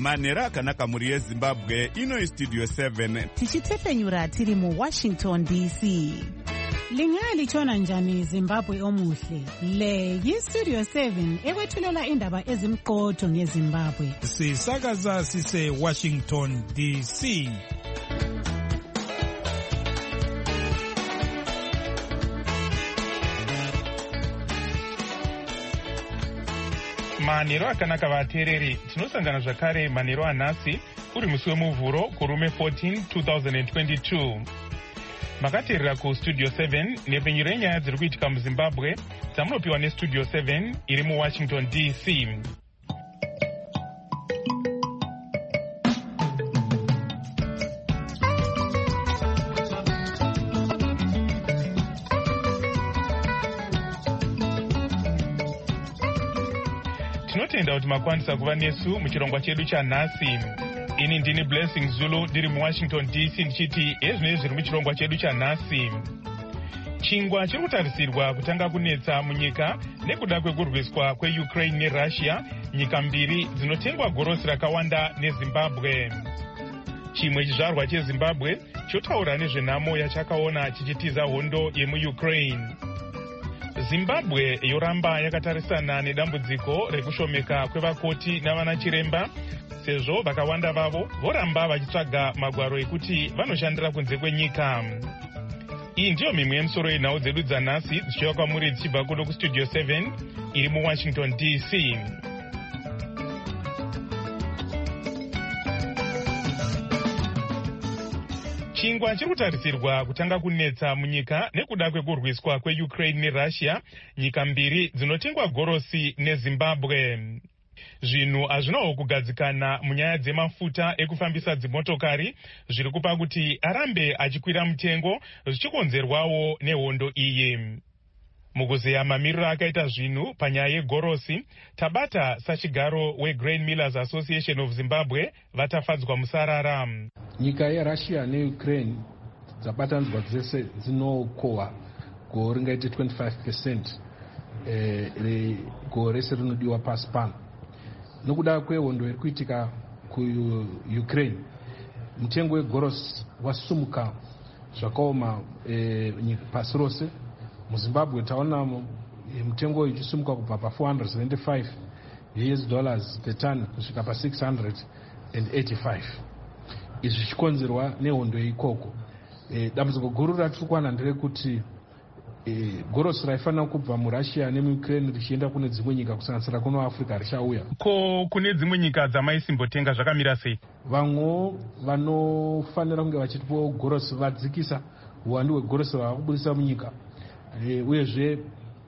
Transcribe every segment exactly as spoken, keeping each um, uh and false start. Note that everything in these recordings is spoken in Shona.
manhero akanaka mhuri yezimbabwe. Ino Studio seven tichitefenyura tiri mu Washington D C. Lingaya lichona njani Zimbabwe omuhle? Le yi Studio seven ekwethulela indaba ezimqotho ngeZimbabwe. Sisakaza sise Washington D C. Manhero akanaka vateereri, tinosangana zvakare manhero anhasi uri musi wemuvhuro kurume fourteen twenty twenty-two. Makateerera ku Studio seven nepfenyuro yenyaya dziri kuitika muZimbabwe dzamunopiwa neStudio seven iri muWashington D C. Tinotenda kuti makwanisa kuva nesu muchirongwa chedu chanhasi. Ini ndini Blessing Zulu ndiri muWashington D C ndichiti ezvinezvi zviri muchirongwa chedu chanhasi. Chingwa chiri kutarisirwa kutanga kunetsa munyika nekuda kwekurwiswa kweUkraine neRussia, nyika mbiri dzinotengwa gorosi rakawanda neZimbabwe. Chimwe chizvarwa cheZimbabwe chotaura nezvenhamo yachakaona chichitiza hondo yemuUkraine. Zimbabwe yoramba yakatarisana nedambudziko rekushomeka kwevakoti navanachiremba, sezvo vakawanda vavo voramba vachitsvaga magwaro ekuti vanoshandira kunze kwenyika. Iyi ndiyo mimwe yemisoro yenhau dzedu dzanhasi dzichiuya kwamuri dzichibva kuno kuStudio seven iri muWashington D C. Chingwa chiri kutarisirwa kutanga kunetsa munyika nekuda kwekurwiswa kweUkraine neRussia, nyika mbiri dzinotengwa gorosi neZimbabwe. Zvinhu hazvinawo kugadzikana munyaya dzemafuta ekufambisa dzimotokari, zviri kupa kuti arambe achikwira mutengo zvichikonzerwawo nehondo iyi. Mukuzeya mamiriro akaita zvinhu panyaya yegorosi, tabata sachigaro weGrain Millers Association of Zimbabwe vatafadzwa musarara. Nyika yeRussia neUkraine dzabatanzwa dzese dzinokohwa gore ringaite twenty-five percent eh, regore rese rinodiwa pasi pano. Nokuda kwehondo iri kuitika kuUkraine, mutengo wegorosi wasumuka zvakaoma eh, pasi rose. MuZimbabwe taona mutengo uchisumuka kubva pa four hundred seventy-five U S dollars per ton kusvika pa six hundred eighty-five. Izvi zvichikonzerwa nehondo ikoko. E, dambudziko guru ratiri kuwana nderekuti e, gorosi raifanira kubva muRussia nemuUkraine richienda kune dzimwe nyika kusanganisira kuno Africa richauya. Ko kune dzimwe nyika dzamaisimbotenga zvakamira sei? Vamwe vanofanira kunge vachitipo gorosi vadzikisa uwandu hwegorosi ravakuburisa munyika. E, uyezve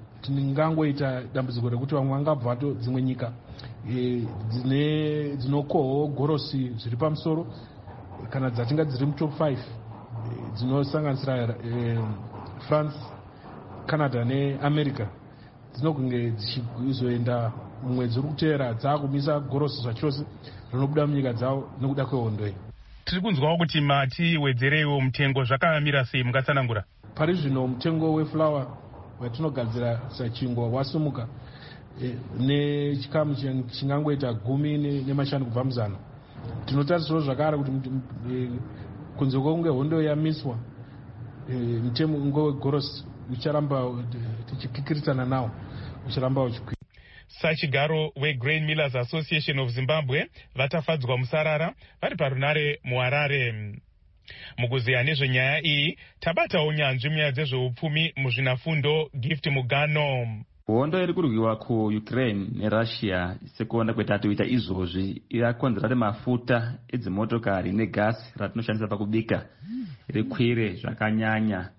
tingangoita dambudziko rekuti vamwe vangabva vato dzimwe nyika e, dzine dzinokohwa gorosi zviri pamusoro kana dzatinga dziri mutop five e, dzinosanganisira e, France, Canada neAmerica dzinokunge dzichizoenda mumwedzi uri kuteera dzaakumisa gorosi zvachose rinobuda munyika dzavo nekuda kwehondo iyi. Tiri kunzwawo kuti mati wedzereiwo mutengo zvakamira sei, mungatsanangura? Pari zvino mutengo weflower watinogadzira sachingwa wasumuka e, nechikamu chingangoita gumi nemashanu kubva muzana. Tinotarisirawo zvakare kuti e, kunze kwekunge hondo yamiswa e, mutengo wegorosi ucharamba tichikikirisana nawo ucharamba uchikwira. Sachigaro weGrain Millers Association of Zimbabwe vatafadzwa musarara vari parunare muHarare. Mukuzeya nezvenyaya iyi tabatawo nyanzvi munyaya dzezveupfumi muzvinafundo Gift Mugano. Hondo iri kurwiwa kuUkraine neRussia sekuona kwetatoita izvozvi irakonzera mafuta edzimotokari negasi ratinoshandisa pakubika rikwire zvakanyanya.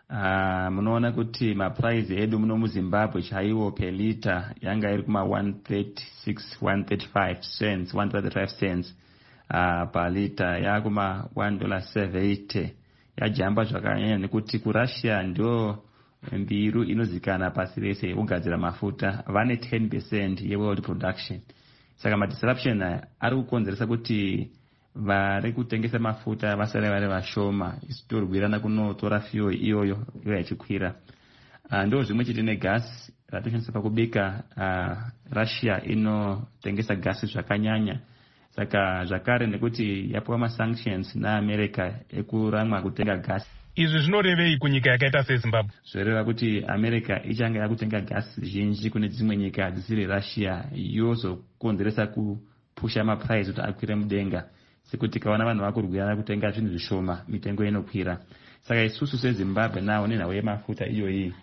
Uh, munoona kuti mapuraizi edu muno muZimbabwe chaiwo per liter yanga iri kuma one thirty-six, one thirty-five cents, one thirty-five cents uh, per liter yakuma one dollar seventy. Yajamba zvakanyanya nekuti kuRussia ndio mbiru inozikana pasi rese yekugadzira mafuta, vane ten percent yeworld production. Saka madisruption ari kukonzeresa kuti vari kutengesa mafuta vasare vari vashoma, isitorwirana kunotora fuel iyoyo iyo yachikwira. Uh, ndo zvimwe chete negasi ratoshandisa pakubika. uh, Russia inotengesa gasi zvakanyanya, saka zvakare nekuti yapiwa masanctions naamerica ekuramwa kutenga gasi. Izvi zvinorevei kunyika yakaita sezimbabwe? Zvoreva kuti america ichanga yakutenga gasi zhinji kune dzimwe nyika dzisiri russia, yozokonzeresa kupusha mapuraizi kuti akwire mudenga, sekuti kaona vanhu vakurwira kutenga zvinhu zvishoma mitengo inokwira. Saka isusu sezimbabwe nawo nenhau yemafuta iyoyi,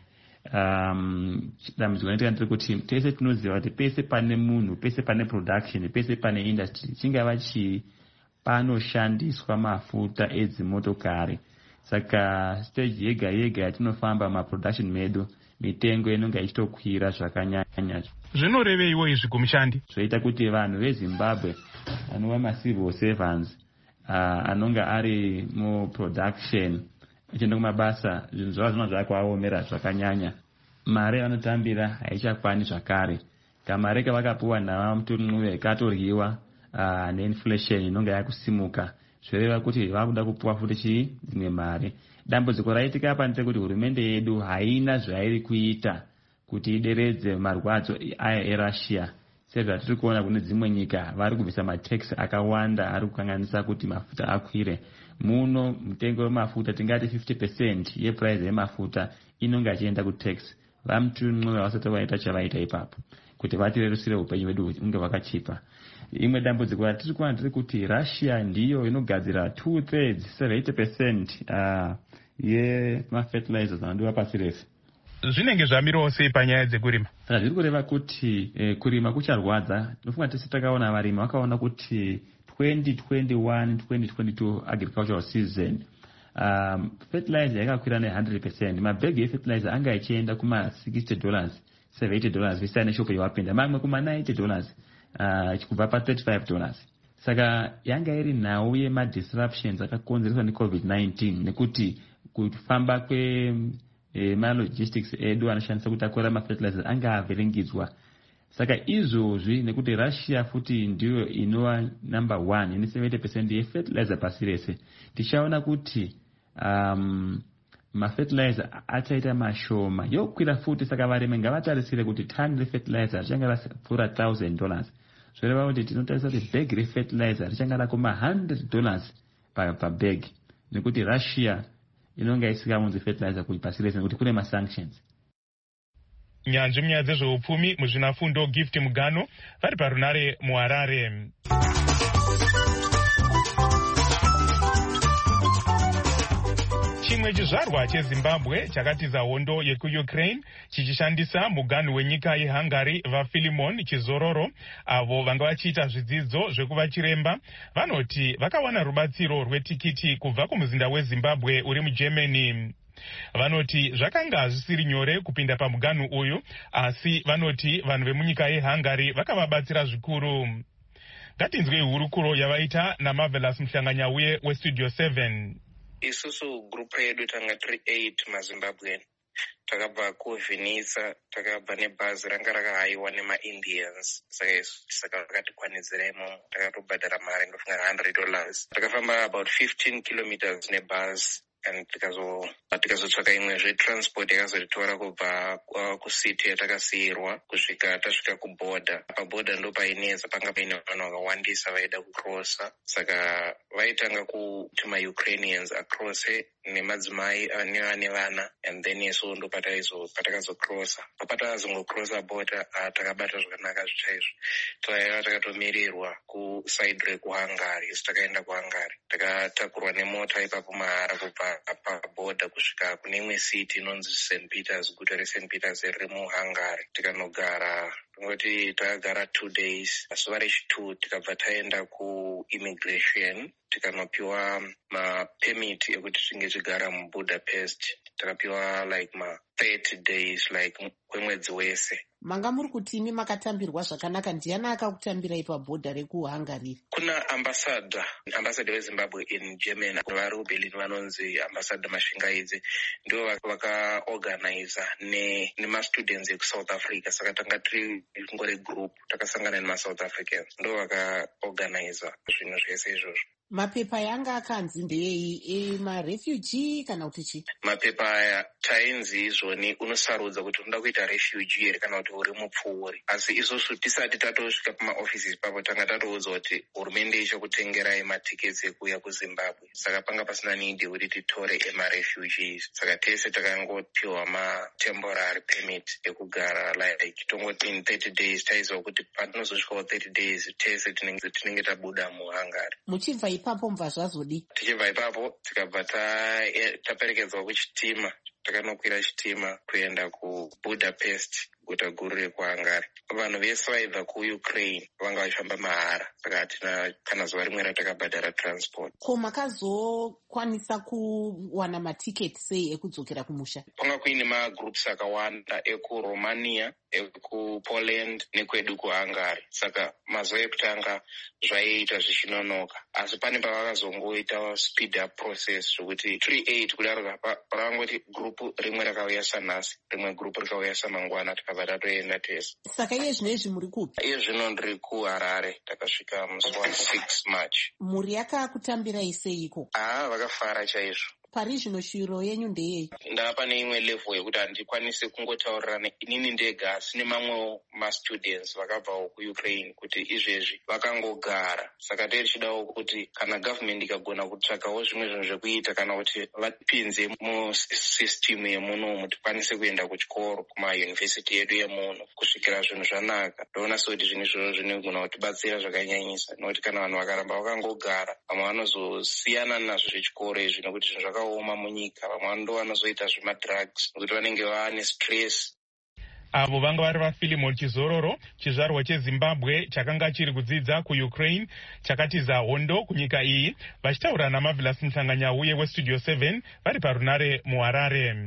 um, dambudziko rinoita ndiri kuti tese tinoziva kuti pese pane munhu, pese pane production, pese pane industry, chingava chii panoshandiswa mafuta edzimotokari. Saka stage yega yega yatinofamba maproduction medu, mitengo inonga ichitokwira zvakanyanya. Zvinoreveiwo izvi kumushandi? Zvoita kuti vanhu vezimbabwe anova macivil servants, uh, anonga ari muproduction achienda kumabasa, zvinhu zvavo zvino zvakaomera zvakanyanya. Mare yavanotambira haichakwani zvakare. Kamare kavakapuwa navamutun'uve katoryiwa uh, neinflation inonga yakusimuka. Zvoreva kuti vakuda kupuwa futi chii dzimwe mare. Dambudziko raitika apa ndechekuti hurumende yedu haina zvairi kuita kuti ideredze marwadzo aya eRussia. Sezvatiri kuona kune dzimwe nyika vari kubvisa matax akawanda ari kukanganisa kuti mafuta akwire. Muno mutengo wemafuta tingati fifty percent yeprice yemafuta inonga ichienda kutax. Vamutun'uve vasati vaita chavaita ipapo kuti vatirerusire upenyu hwedu unge hwakachipa. Imwe dambudziko ratiri kuona ndiri kuti Russia ndiyo inogadzira two thirds seventy percent uh, yemafertilizers anodiwa pasi rese. Zvinenge zvamirawo sei panyaya dzekurima? Saka zviri kureva kuti eh, kurima kucharwadza. Tinofunga tese takaona varimi vakaona kuti twenty twenty-one twenty twenty-two agricultural season um, fertilizer yakakwira ne one hundred percent. Mabhegi efertilizer anga ichienda kuma sixty dollars, seventy dollars visiyana neshopu yawapinda, mamwe kuma ninety dollars. Uh, kubva pa thirty-five dollars. Saka yanga iri nhau yemadisruptions akakonzereswa necovid nineteen, nekuti kufamba kwe eh, malogistics edu anoshandisa kutakura mafertilizer anga avhiringidzwa. Saka izvozvi nekuti Russia futi ndiyo inova number one ine seventy percent yefertilizer pasi rese, tichaona kuti um, mafertilizer achaita mashoma yokwira futi. Saka varimi ngavatarisire kuti tani refertilizer richanga rapfuura one thousand dollars. Zvoreva kuti tinotarisa kuti bag refertilizer richanga rakuma one hundred dollars pa, pa bag, nekuti Russia inonga isikaunzi fertilizer kuti pasi rese nekuti kune masanctions. Nyanzvi munyaya dzezveupfumi muzvinafundo Gift Mugano vari parunare muHarare. Chimwe chizvarwa cheZimbabwe chakatiza hondo yekuUkraine chichishandisa muganhu wenyika yeHungary vaFilimon Chizororo, avo vanga vachiita zvidzidzo zvekuva chiremba, vanoti vakawana rubatsiro rwetikiti kubva kumuzinda weZimbabwe uri muGermany. Vanoti zvakanga zvisiri nyore kupinda pamuganhu uyu, asi vanoti vanhu vemunyika yeHungary vakavabatsira zvikuru. Ngatinzwe hurukuro yavaita naMarvelous Muhlanganyauye weStudio seven. Isusu grupu yedu tanga tiri eight maZimbabwe. Takabva kuVinitsa, takabva nebhazi ranga rakahayiwa nemaIndians. Saka isu saka vakatikwanidziremo, takatobhadhara mari ndofunga one hundred dollars. Takafamba about fifteen kilometers nebhazi. And tikazo tikazotsvaka imwezve transport yakazotitora kubva uh, kusiti yatakasiyirwa kusvika tasvika kuborder. Paborder ndo paineza, panga paine vanhu vakawandisa vaida kucrossa. Saka vaitanga kuti maUkrainians acrosse nemadzimai nevane vana, and then isu ndo patakazocrossa. Patakazongocrossa border uh, takabata zvakanaka zvichaizvo. Taiva takatomirirwa kuside rekuHungary. Isu takaenda kuHungary, takatakurwa nemota ipapo mahara kubva paborder kusvika kune imwe city inonzi Saint Peters, guta reSaint Peters riri muHungary. Tikanogara ngoti takagara two days. Zuva rechitu tikabva taenda kuimmigration tikanopiwa mapemit ekuti tinge tigara muBudapest. Takapiwa like ma thirty days like kwemwedzi wese. Manga muri kuti imi makatambirwa zvakanaka. Ndiani akakutambira ipa bhodha rekuHungary? Kuna ambassador ambassador weZimbabwe in Germany vari kuBerlin vanonzi ambassador Masvingaidze, ndio vakaorganiza ne nemastudents ekuSouth Africa. Saka tanga tiri ngore group takasangana nemaSouth Africans, ndio vakaorganiza zvinhu zvese izvozvo. Mapepa yanga akanzi ndeyei, emarefugee kana kuti chi? Mapepa aya tainzi izvo joni unosarudza kuti unoda kuita refugee here kana kuti uri mupfuuri. Asi isusu tisati tatosvika pamaoffices papo tanga tatoudzwa kuti hurumende ichakutengerai matiketsi ekuuya kuZimbabwe. Saka panga pasina need kuti titore emarefugees. Saka tese takangopiwa matemporary permit ekugara like tongoti in thirty days taiziva kuti patinozosvikawo thirty days tese tinenge tinenge tabuda muHungary. Muchibva ipapo mubva zvazodi? Tichibva ipapo tikabva taperekedzwa kuchitima, takanokwira chitima kuenda kuBudapest, guta guru rekuHungary. Vanhu vese vaibva kuUkraine vanga vachifamba mahara, saka hatina kana zuva rimwe ratakabhadhara transport. Ko makazokwanisa kuwana matiketi sei ekudzokera kumusha? Panga kuine magroups akawanda ekuRomania, ekuPoland nekwedu kuHungary. Saka mazuva ekutanga zvaiita zvichinonoka, asi pane pavakazongoita speed up process zvokuti three eight kudaro pakangoti grupu rimwe rakauya sanhasi, rimwe grupu rikauya samangwana, tikabva tatoenda tese. Saka iye zvino izvi muri kupi? Iye zvino ndiri kuHarare, takasvika musi wa six March. Mhuri yakakutambirai seiko? Ah, vakafara chaizvo. Pari zvino shiro yenyu ndeyei? Ndava pane imwe level yekuti handikwanise kungotaurirana inini ndega, asi nemamwewo mastudents vakabvawo kuUkraine kuti izvezvi vakangogara. Saka tei tichidawo kuti kana government ikagona kutsvakawo zvimwe zvinhu zvekuita kana kuti vapinze musystem yemunomu tikwanise kuenda kuchikoro kumayunivhesiti yedu yemuno kusvikira zvinhu zvanaka. Ndoona sekuti zvinhu izvozvo zvinogona kutibatsira zvakanyanyisa, nokuti kana vanhu vakaramba vakangogara vamwe vanozosiyana nazvo zvechikoro izvi nokuti zvinhu zvakaoma munyika. Vamwe ndo vanozoita zvemadrugs nokuti vanenge vane stress. Avo vanga vari vaFilimon Chizororo, chizvarwa cheZimbabwe chakanga chiri kudzidza kuUkraine chakatiza hondo kunyika iyi, vachitaura naMarvelous Mhlanganyauye weStudio seven vari parunare muHarare.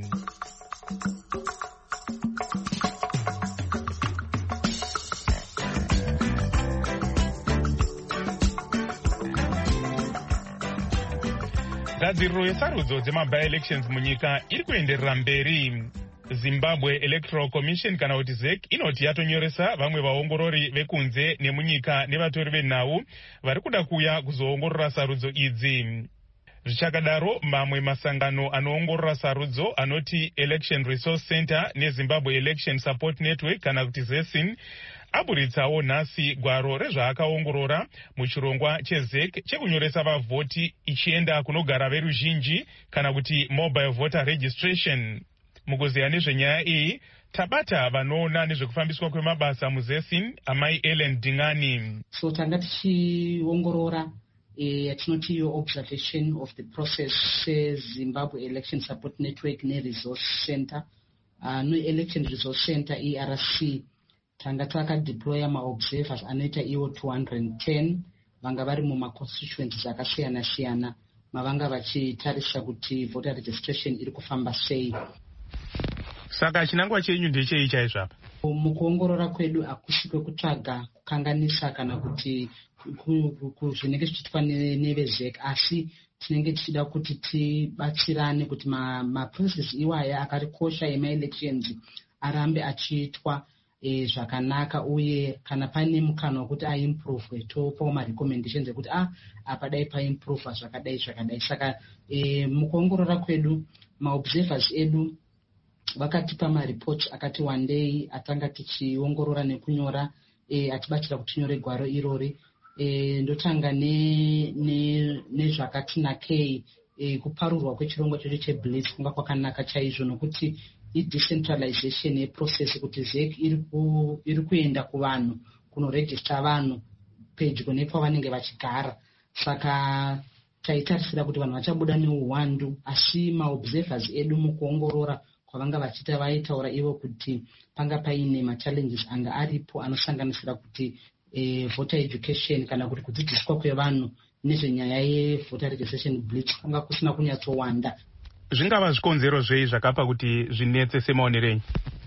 Gadziriro yesarudzo dzemabi-elections munyika iri kuenderera mberi. Zimbabwe Electoral Commission kana kuti Z E C inoti yatonyoresa vamwe vaongorori vekunze nemunyika nevatori venhau vari kuda kuuya kuzoongorora sarudzo idzi. Zvichakadaro, mamwe masangano anoongorora sarudzo anoti Election Resource Center neZimbabwe Election Support Network kana kuti ZESIN aburitsawo nhasi gwaro rezvaakaongorora muchirongwa cheZ E C chekunyoresa vavhoti ichienda kunogara veruzhinji kana kuti mobile voter registration. Mukuziya nezvenyaya iyi, tabata vanoona nezvekufambiswa kwemabasa muZESIN, amai Ellen Dingani. So tanga tichiongorora yatinoti yo observation of the process Zimbabwe Election Support Network ne-Resource Center. Uh, no Election Resource Center E R C tanga takadeploya ma-observers anoita iwo two hundred ten vanga vari muma-constituencies akasiyana-siyana mavanga vachitarisa kuti voter registration iri kufamba sei. Saka chinangwa chenyu ndechei chaizvo apa? Mukuongorora kwedu hakusi kwekutsvaga kukanganisa kana kuti zvinenge zvichiitwa neveZ E C, asi tinenge tichida kuti tibatsirane kuti maprocess iwaya akarikosha ema-elections arambe achiitwa e, zvakanaka, uye kana pane mukana wekuti aimprove topawo marecommendations ekuti ah apa dai paimprove zvakadai zvakadai. Saka e, mukuongorora kwedu maobservers edu vakatipa maripoti akati wandei atanga tichiongorora nekunyora e, atibatsira kuti tinyore gwaro irori. E, ndotanga nezvakati ne, ne nakei e, kuparurwa kwechirongwa chedu cheBlitz kunga kwakanaka chaizvo, nokuti i-decentralization yeprocess kuti Z E C iri, ku, iri kuenda kuvanhu kunoregister vanhu pedyo nepavanenge vachigara. Saka taitarisira kuti vanhu vachabuda neuwandu, asi maobservers edu mukuongorora kwavanga vachita vaitaura ivo kuti panga paine machallenges anga aripo anosanganisira kuti e, voter education kana kuti kudzidziswa kwevanhu nezvenyaya yevoter registration Blitz kwanga kusina kunyatsowanda. Zvingava zvikonzero zvei zvakapa kuti zvinetse semaonerenyu?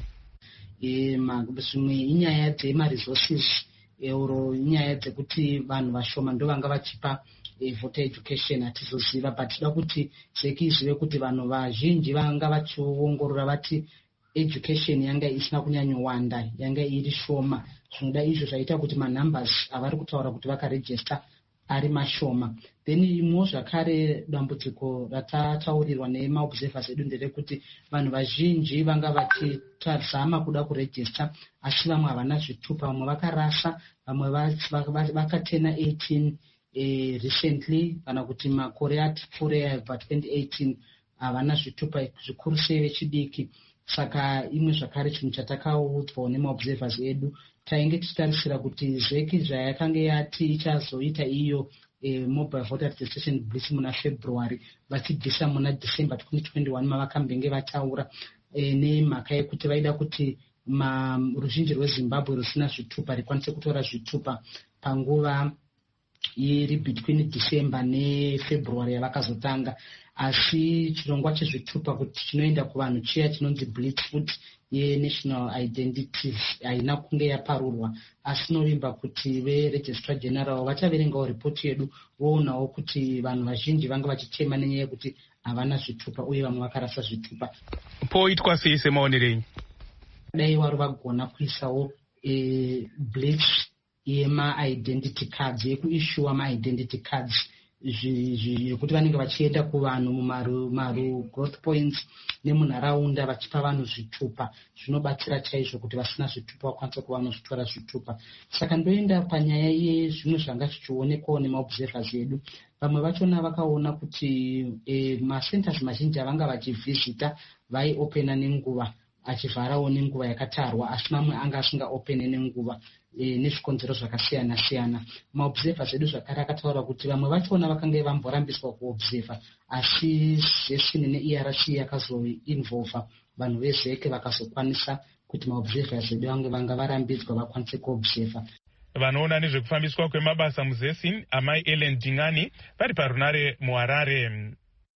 E, zvimwe inyaya dzema-resources euro, inyaya dzekuti vanhu vashoma ndo vanga vachipa e, voter education hatizoziva, but tida kuti Z E C izive kuti vanhu vazhinji vanga vachiongorora vati education yanga isina kunyanyowanda, yanga iri shoma. Zvinoda izvo zvaita kuti manumbers avari kutaura kuti vakaregister ari mashoma. Then imwe zvakare dambudziko ratataurirwa nemaobservers edu nderekuti vanhu vazhinji vanga vachizama kuda kurejista asi vamwe havana zvitupa, vamwe vakarasa, vamwe vakatena eighteen eh, recently kana kuti makore atipfuure abva twenty eighteen havana zvitupa zvikuru sei vechidiki. Saka imwe zvakare chinhu chatakaudzwawo nemaobservers edu, tainge tichitarisira kuti zeki zvayakanga yati ichazoita iyo E, mobile voter registration blitz muna February vachibvisa muna December twenty twenty-one mavakambenge vataura e, nemhaka yekuti vaida kuti ruzhinji rweZimbabwe rusina zvitupa rikwanise kutora zvitupa panguva iri between December neFebruary yavakazotanga. Asi chirongwa chezvitupa kuti chinoenda kuvanhu chiya chinonzi blitz futi yenational identity haina kunge yaparurwa, asi novimba kuti veregistrar general vachaverengawo ripoti yedu voonawo kuti vanhu vazhinji vanga vachitema nenyaya yekuti havana zvitupa uye vamwe vakarasa zvitupa. Poitwa sei semaonerei? Dai wari vagona kuisawo e, blitz yema-identity cards, yekuishuwa ma-identity cards yekuti vanenge vachienda kuvanhu mumaru growth points nemunharaunda vachipa vanhu zvitupa. Zvinobatsira chaizvo kuti vasina zvitupa vakwanisa kuva vanozvitora zvitupa. Saka ndoenda panyaya yezvimwe zvanga zvichionekwawo nemaobservers edu. Vamwe vachona vakaona kuti e, macenters mazhinji avanga vachivhizita vaiopena nenguva achivharawo nenguva yakatarwa, asi mamwe anga asingaopene nenguva e, nezvikonzero zvakasiyana siyana. Maobservers edu zvakare akataura kuti vamwe vachona vakanga vamborambiswa kuobserva, asi zvesini ne-E R C yakazoinvolva vanhu vezeke vakazokwanisa kuti maobservers edu vange vanga varambidzwa vakwanise kuobserva. Vanoona nezvekufambiswa kwemabasa muzesini amai Ellen Dingani vari parunare muHarare.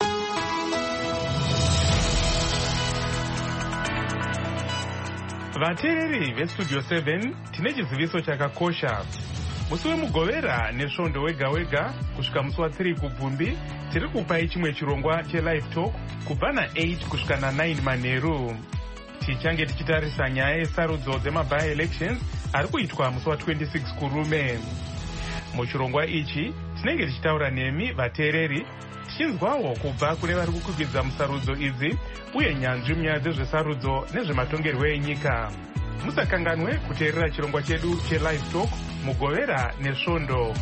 Vateereri veStudio seven tine chiziviso chakakosha. Musi wemugovera nesvondo wega wega kusvika musi watsiri kubvumbi tiri kupai chimwe chirongwa chelive talk kubva na-eight kusvika na-nine manheru. Tichange tichitarisa nyaya yesarudzo dzemaby elections ari kuitwa musi wa-twenty-six kurume. Muchirongwa ichi tinenge tichitaura nemi vateereri tichinzwawo kubva kune vari kukwikwidzwa musarudzo idzi uye nyanzvi munyaya dzezvesarudzo nezvematongerwo enyika. Musakanganwe kuteerera chirongwa chedu chelive talk mugovera nesvondo.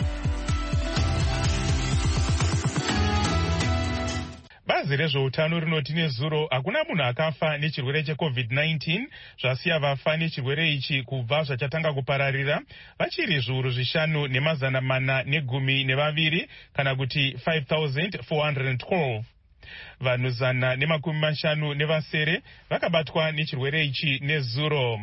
Bazi rezveutano rinoti nezuro hakuna munhu akafa nechirwere checovid nineteen, zvasiya vafa nechirwere ichi kubva zvachatanga kupararira vachiri zviuru zvishanu nemazana mana negumi nevaviri kana kuti five thousand four hundred twelve. Vanhu zana nemakumi mashanu nevasere vakabatwa nechirwere ichi nezuro.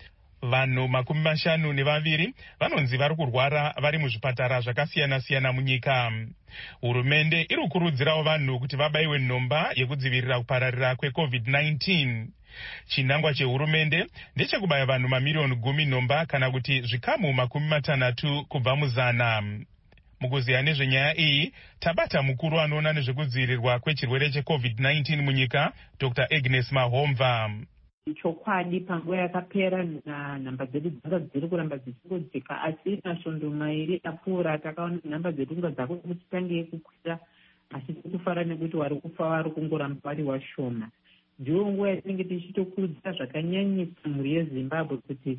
Vanhu makumi mashanu nevaviri vanonzi vari kurwara vari muzvipatara zvakasiyana siyana munyika. Hurumende iri kukurudzirawo vanhu kuti vabayiwe nhomba yekudzivirira kupararira kwecovid nineteen. Chinangwa chehurumende ndechekubaya vanhu mamiliyoni gumi nhomba kana kuti zvikamu makumi matanhatu kubva muzana. Mukuziya nezvenyaya iyi tabata mukuru anoona nezvekudzivirirwa kwechirwere checovid nineteen munyika Doctor Agnes Mahomva. Chokwadi panguva yakapera nhamba dzedu dzanga dziri kuramba dzichingodzika, asi masvondo mairi apfuura takaona nhamba dzedu nga dzako kuti tange kukwira, asi tikufara nekuti wari kufa wari kungoramba vari washoma. Ndiyo nguva yatinenge tichitokurudzira zvakanyanyisa mhuri yeZimbabwe kuti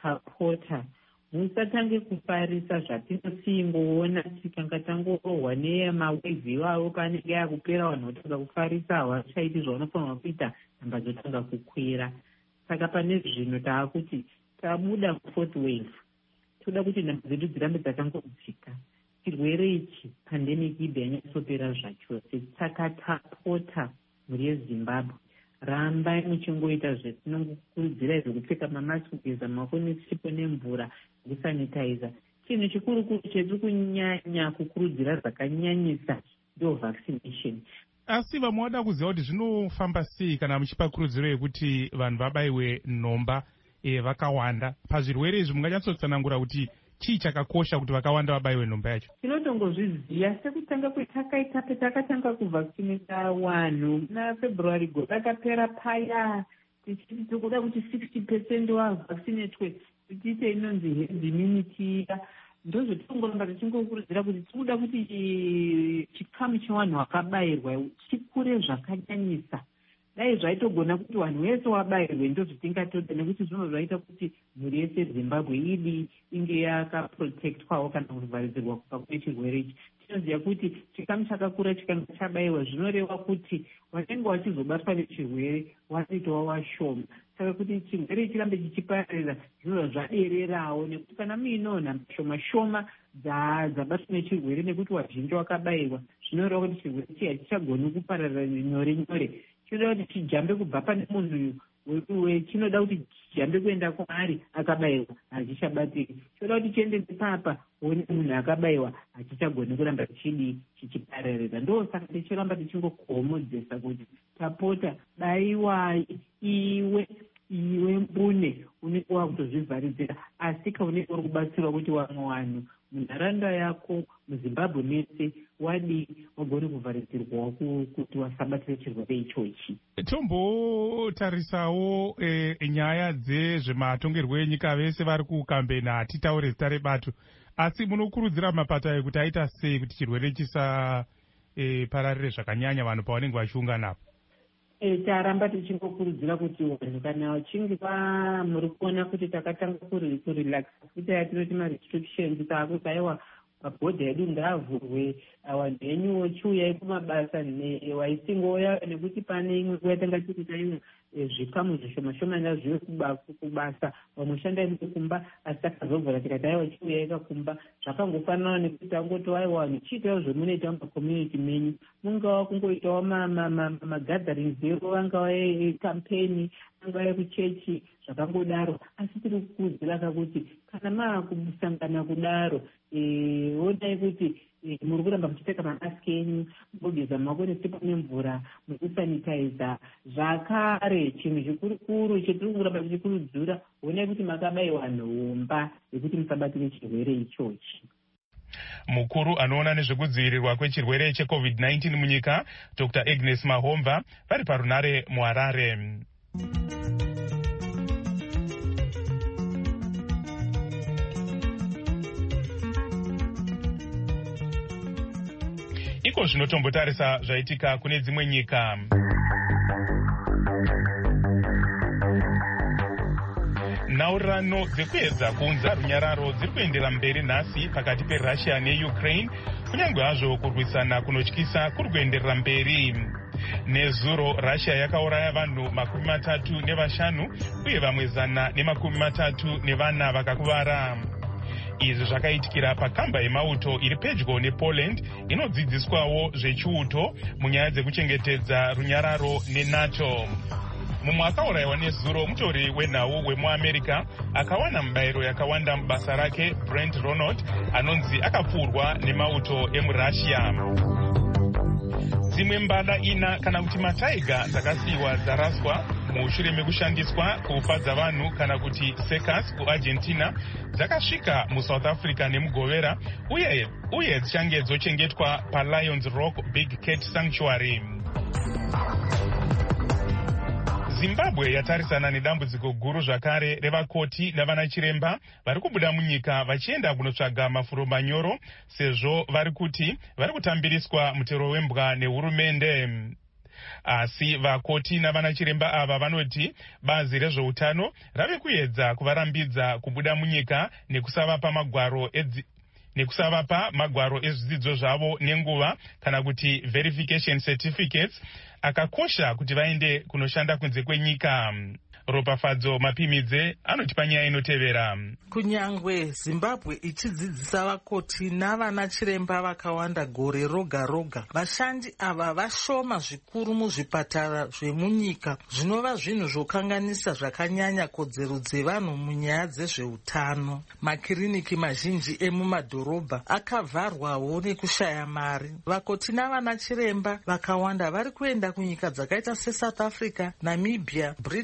tapota musatange kufarisa zvatinotsingoona tikanga tangorohwa nemawevhi iwayo panenge yakupera vanhu votanga kufarisa havachaiti zvaunofanirwa kuita, nhamba dzotanga kukwira. Saka pane zvino taakuti tabuda fourth wave, toda kuti nhamba dzedu dzirambe dzakangodzika. Chirwere ichi pandemic ibva yanyatsopera zvachose. Saka tapota mhuri yeZimbabwe rambai muchingoita zvetinongokurudzira izvo, kupfeka mamasiki, kugeza maoko nesipo nemvura, kusanitizer. Chinhu chikuru kuru chedu kunyanya kukurudzira zvakanyanyisa ndio vaccination. Asi vamwe vada kuziva kuti zvinofamba sei kana muchipa kurudziro yekuti vanhu vabayiwe nhomba e, vakawanda pazvirwere izvi. Munganyatsotsanangura kuti chii chakakosha kuti vakawanda vabayiwe nhomba yacho? Tinotongozviziva sekutanga kwetakaita petakatanga kuvaccinata vanhu naFebruary go rakapera paya, tichiti tikuda kuti sixty percent wavaccinatwe tichiite inonzi herd immunity. ndozvetingoramba tichingokurudzira kuti tikuda kuti chikamu chevanhu vakabayirwa chikure zvakanyanyisa. Dai zvaitogona kuti vanhu vese vabayirwe ndozvatingatoda, nekuti zvino zvaita kuti mhuri yese Zimbabwe idi inge yakaprotectwawo kana kuvharidzirwa kubva kune chirwere ichi. Tinoziva kuti chikamu chakakura chikanga chabayiwa zvinoreva kuti vanenge vachizobatwa nechirwere vanoitawo vashoma. Saka kuti chirwere chirambe chichipararira zvinova zvadererawo, nekuti kana muinewo nhamba shoma shoma dzabatwa nechirwere nekuti vazhinji vakabayirwa, zvinoreva kuti chirwere chiya hachichagoni kupararira nyore nyore. Chinoda kuti chijambe kubva pane munhu uyu, chinoda kuti chijambe kuenda kwaari akabayirwa, hachichabatiki. Chinoda kuti chiende papa one munhu akabayiwa, hachichagoni kuramba chichidi chichipararira. Ndo saka tichiramba tichingokohomodzesa kuti tapota bayiwai iwe iwe mbune unenge wakutozvivharidzira, asi kaunenge uri kubatsirwa kuti vamwe vanhu munharaunda yako muZimbabwe mese wadi wagone kuvharidzirwawo kuti vasabatire chirwere ichochi. Tombotarisawo e, nyaya dzezvematongerwo enyika vese vari kukambeni, hatitaure zita rebato, asi munokurudzira mapato ayo kuti aita sei kuti chirwere chisapararire e, zvakanyanya vanhu pavanenge vachiunganapo? E, taramba tichingokurudzira kuti vanhu kana vachinge muri kuona kuti takatanga kurelaxa kuti yatinoti marestrictions taakuti aiwa mabhodha edu ngaavhurwe, vanhu venyuwo chiuyai kumabasa waisingoya, nekuti pane imwe nguva tanga tiri taiwa zvikamu zvishoma shoma nazviwe kubasa, vamwe shandai mukumba, asi takazobvura tikati aiwa chiuyai kakumba. Zvakangofanana nekuti tangoti aiwa vanhu chiitawo zvemunoita mumakommunity menyu, mungava kungoitawo magatherings ero, vangava ekampeni, angava ekuchechi, zvakangodaro. Asi tiri kukuudzira kakuti kana maakusangana kudaro, onai kuti muri kuramba muchipfeka mamasiki enyu, mugeza maoko nesipo nemvura, mukusanitiza. Zvakare chinhu chikurukuru chetiri kuramba tichikurudzira, onai kuti makabayiwa nhomba yekuti musabatire chirwere ichochi. Mukuru anoona nezvekudzivirirwa kwechirwere checovid nineteen munyika, Doctor Agnes Mahomva, vari parunare muHarare. Iko zvinotombotarisa zvaitika kune dzimwe nyika. Nhaurirano dzekuedza kuunza runyararo dziri kuendera mberi nhasi pakati peRussia neUkraine, kunyange hazvo kurwisana kunotyisa kuri kuenderera mberi. Nezuro Russia yakauraya vanhu makumi matatu nevashanu uye vamwe zana nemakumi matatu nevana vakakuvara. Izvi zvakaitikira pakamba yemauto iri pedyo nePoland inodzidziswawo zvechiuto munyaya dzekuchengetedza runyararo neNATO. Mumwe akaurayiwa nezuro mutori wenhau wemuAmerica akawana mubayiro yakawanda mubasa rake, Brent Ronald, anonzi akapfurwa nemauto emuRussia. Dzimwe mbada ina kana kuti mataiga dzakasiyiwa dzaraswa mushure mekushandiswa kufadza vanhu kana kuti circus kuArgentina dzakasvika muSouth Africa nemugovera uye uye dzichange dzochengetwa paLions Rock Big Cat Sanctuary. Zimbabwe yatarisana nedambudziko guru zvakare revakoti navanachiremba vari kubuda munyika vachienda kunotsvaga mafuro manyoro, sezvo vari kuti vari kutambiriswa mutero wembwa nehurumende. Asi vakoti navanachiremba ava vanoti bazi rezveutano rave kuedza kuvarambidza kubuda munyika nekusavapa magwaro edzi nekusavapa magwaro ezvidzidzo zvavo nenguva kana kuti verification certificates akakosha kuti vaende kunoshanda kunze kwenyika. Ropafadzo Mapimidze anoti panyaya inotevera. Kunyangwe Zimbabwe ichidzidzisa vakoti navana chiremba vakawanda gore roga roga, vashandi ava vashoma zvikuru muzvipatara zvemunyika, zvinova zvinhu zvokanganisa zvakanyanya kodzero dzevanhu munyaya dzezveutano. Makiriniki mazhinji emumadhorobha akavharwawo nekushaya mari. Vakoti navana chiremba vakawanda vari kuenda kunyika dzakaita seSouth Africa, Namibia, Britain,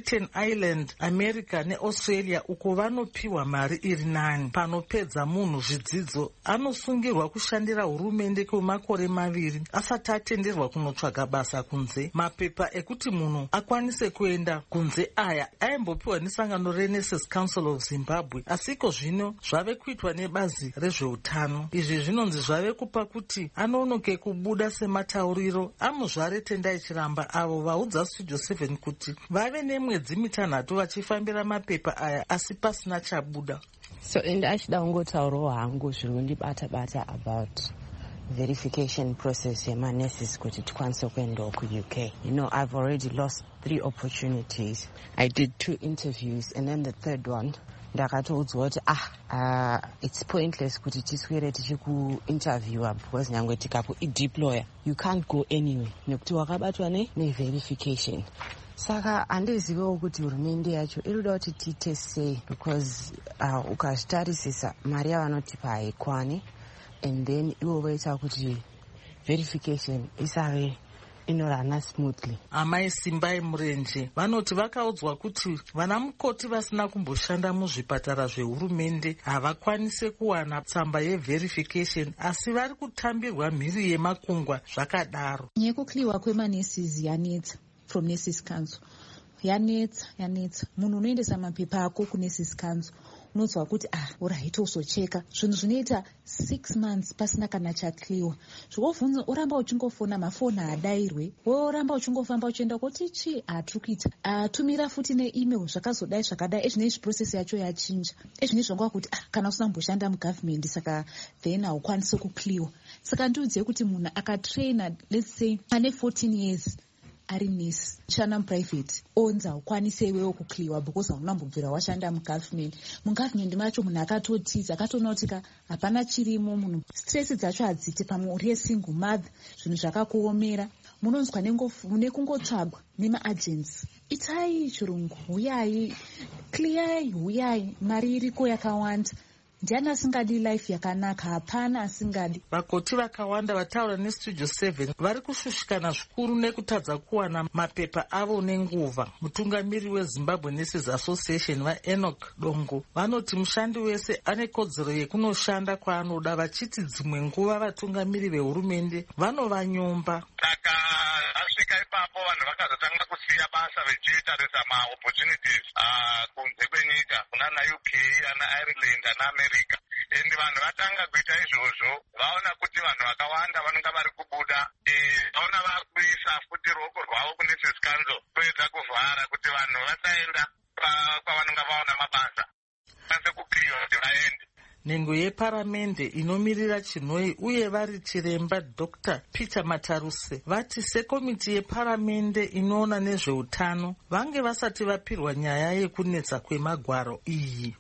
Ireland, America neAustralia uko vanopiwa mari iri nani. Panopedza munhu zvidzidzo anosungirwa kushandira hurumende kwemakore maviri asati atenderwa kunotsvaga basa kunze. Mapepa ekuti munhu akwanise kuenda kunze aya aimbopiwa nesangano reNurses Council of Zimbabwe, asiko zvino zvave kuitwa nebazi rezveutano. Izvi zvinonzi zvave kupa kuti anonoke kubuda sematauriro amuzvare Tendai Chiramba avo vaudza Studio seven kuti vave nemwedzi mitanhatu vachifambira mapepa aya asi pasina chabuda. So ndachida kungotaurawo hangu zviri kundibata bata about verification process yemanurses kuti tikwanise kuendawo ku-U K. You know, I've already lost three opportunities. I did two interviews and then the third one ndakatoudzwa kuti ah uh, it's pointless kuti tiswere tichikuinterviewa because nyangwe tikakuideploya you can't go anywhere nekuti wakabatwa neverification. Saka handizivewo kuti hurumende yacho inoda kuti tiite sei because uh, ukazvitarisisa mari yavanotipa haikwani and then ivo voita kuti verification isave inorana smoothly. Amai Simbai Murenje vanoti vakaudzwa kuti vana mukoti vasina kumboshanda muzvipatara zvehurumende havakwanise kuwana tsamba yeverification asi vari kutambirwa mhiri yemakungwa zvakadaro. Nyekukliwa kwemanurses yanetsa from Nurses Council yanetsa yanetsa munhu unoendesa mapepa ako kuNurses Council unonzwa kuti ah uraita usocheka zvinhu zvinoita six months pasina kana chakliwa zvikovhunza uramba uchingofona mafoni haadayirwe woramba uchingofamba uchienda kuti chi hatiri kuita atumira futi neemail zvakazodai zvakadai ezvinezvi process yacho yachinja ezvinezvi vangwa kuti ah kana usina kumboshanda mugovernment saka then haukwanisi kukliwa. Saka ndiudziye kuti munhu akatraina let's say ane fourteen years ari nesi shanda muprivate onza ukwanise iwewo kukliwa because hauna mbobvira washanda mugovernment. Mugovernment macho munhu akatotiza akatoona kuti hapana chirimo munhu stress dzacho hadziti pamwe uri single mother zvinhu zvakakuomera munonzwa nekungotsvagwa nemaagency itai chirungu huyai clearai huyai mari iriko yakawanda. Ndiani asingadi life yakanaka? Hapana asingadi. Vakoti vakawanda vataura neStudio seven vari kushushikana zvikuru nekutadza kuwana mapepa avo nenguva. Mutungamiri weZimbabwe Nurses Association vaEnoch Dongo vanoti mushandi wese ane kodzero yekunoshanda kwaanoda vachiti dzimwe nguva vatungamiri vehurumende vanovanyomba. Saka asvika ipapo vanhu vakazotanga kusiya basa vechitarisa maopportunities kunze kwenyika kunana U K ana Ireland ana America. Endi vanhu vatanga kuita izvozvo vaona kuti vanhu vakawanda vanonga vari kubuda vaona vakuisa futi ruoko rwavo kuNurses Council kuedza kuvhara kuti vanhu vasaenda kwavanonga vaona mabasa vanze kukliwa kuti vaende. Nhengo yeparamende inomirira chinhoi uye vari chiremba Doctor Peter Mataruse vati sekomiti yeparamende inoona nezveutano vange vasati vapirwa nyaya yekunetsa kwemagwaro iyi.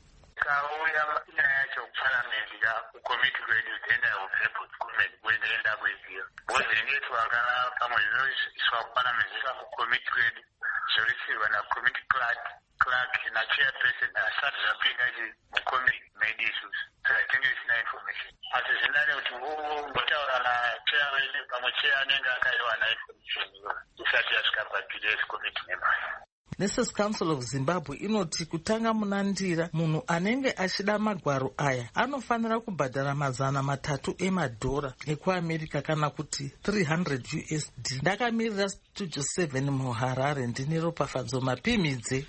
Kauya nyaya yacho kuparamende kukomiti kwedu then I will help with comment kweenda kweziyo bozvinetwanga pamwe zvinoiswa kuparamende zvika kukomiti kwedu zvorisirwa nakomiti clerk clerk na chairperson asati zvapinda mukomiti made issues. So I think it's no information. Asi zvinane kuti umbotaura na chair wedu pamwe chair anenge akaiwa na information isati yasvika patoday's committee members. Nurses Council of Zimbabwe inoti kutanga munandira munhu anenge achida magwaro aya anofanira kubhadhara mazana matatu emadhora ekuAmerica kana kuti three hundred U S D. Ndakamirira Studio seven muHarare ndine Ropafadzo Mapimidze.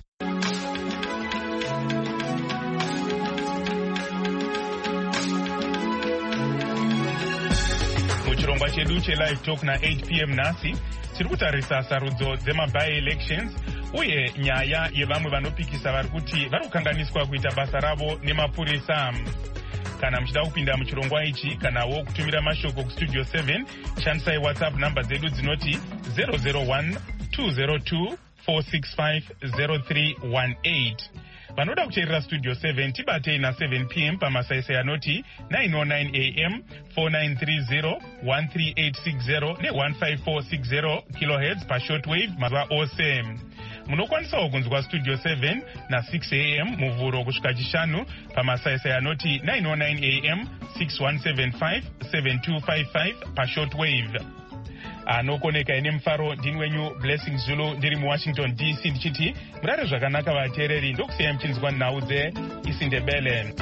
Muchirongwa chedu chelive talk na eight p m nhasi tiri kutarisa sarudzo dzemaby elections uye nyaya yevamwe vanopikisa vari kuti vari kukanganiswa kuita basa ravo nemapurisa. Kana muchida kupinda muchirongwa ichi kanawo kutumira mashoko kustudio seven shandisai whatsapp namba dzedu dzinoti zero zero one two zero two four six five zero three one eight. Vanoda kuteerera Studio seven tibatei na seven p m pamasaisai anoti nine oh nine a m four nine three zero one three eight six zero ne one five four six zero kilohertz pashortwave mazuva ose. Munokwanisawo kunzwa Studio seven na six a m muvhuro kusvika chishanu pamasaisai anoti nine oh nine a m six one seven five seven two five five pashortwave. anokoneka ine mufaro ndini wenyu Blessing Zulu ndiri muwashington D C ndichiti murare zvakanaka vateereri ndokusiyai muchinzwa nhau dzeIsindebele.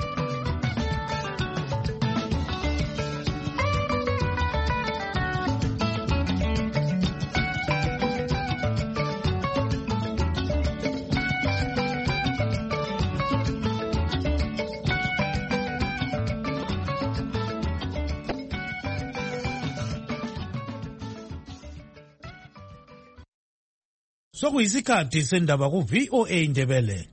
Sokuyisikhathi sendaba ku V O A Ndebele.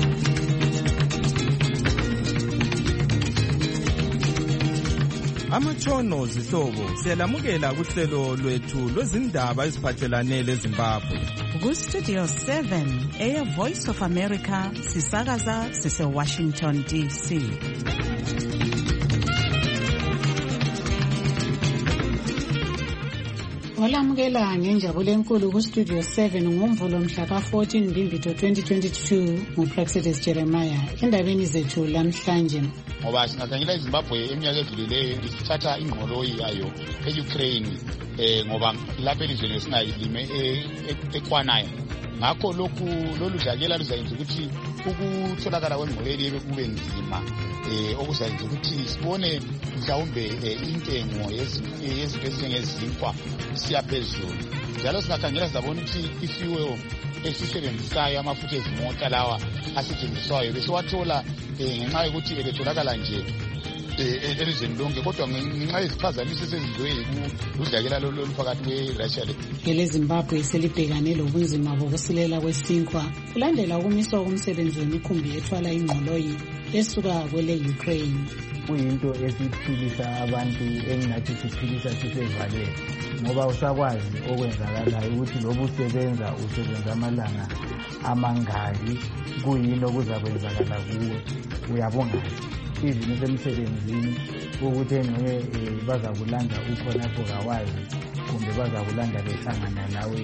Amatshono zihlobo siyalamukela kuhlelo lwethu lwezindaba eziphathelane leZimbabwe. Ku Studio seven Air Voice of America sisakaza sise Washington D C. Olamukela ngenjabulo enkulu ku Studio seven ngomvulo mhla ka fourteen Mbimbitho twenty twenty-two nguPraxedes Jeremiah endabeni zethu lamhlanje. Ngoba singakhangela iZimbabwe eminyaka edlulileyo isithatha ingqoloyi yayo eUkraine eh ngoba lapha elizweni sinayilime ekwanayo. Ngakho lokhu lolu dlakela luzayenza ukuthi ukutholakala kwengqoloyi kube nzima eh okuzayenza ukuthi sibone mhlawumbe intengo yezinto ezinjengezinkwa siyaphezulu. Njalo singakhangela sizabona ukuthi ifuel esisebenzisayo amafutha ezimota lawa asetshenziswayo besiwathola ngenxa yokuthi ebetholakala nje elizweni lonke kodwa ngenxa yeziphazamisi esezidlwe kudlakela lolu phakathi kweRussia leZimbabwe selibhekane lobunzima bokusilela kwesinkwa kulandela ukumiswa komsebenzi wemikhumbi ethwala ingqoloyi esuka kwele Ukraine. Kuyinto esiphilisa abantu engingathi siphilisa sisevaleni ngoba usakwazi okwenzakalayo ukuthi lobu usebenza usebenza amalanga amangaki kuyini okuzakwenzakala kuwe uyabonga izimo semsebenzini ukuthi engeke bazakulanda ukhona kawazi kumbe bazakulanda behlangana nawe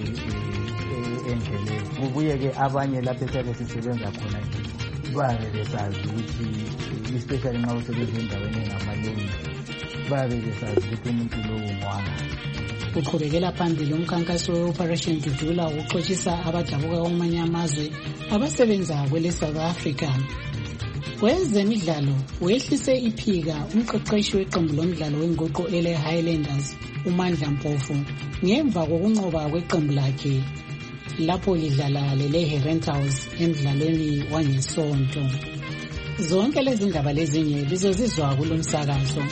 endleleni. Kubuye ke abanye lapho esiyabe sisebenza khona nje babe besazi ukuthi especially nxa usebenza endaweni engamalungi babe besazi ukuthi umuntu lowo ngwana. Uqhubekela phambili umkhankaso we-Operation Dudula ukuxoshisa abadabuka kwamanye amazwe abasebenza kwele South Africa. Kwezemidlalo wehlise iphika umqeqeshi weqembu lomdlalo wenguqu ele Highlanders uMandla Mpofu ngemva kokunqoba kweqembu lakhe lapho lidlala lele Herentals emidlalweni wangesonto. Zonke lezi ndaba lezinye lizozizwa kulomsakazo.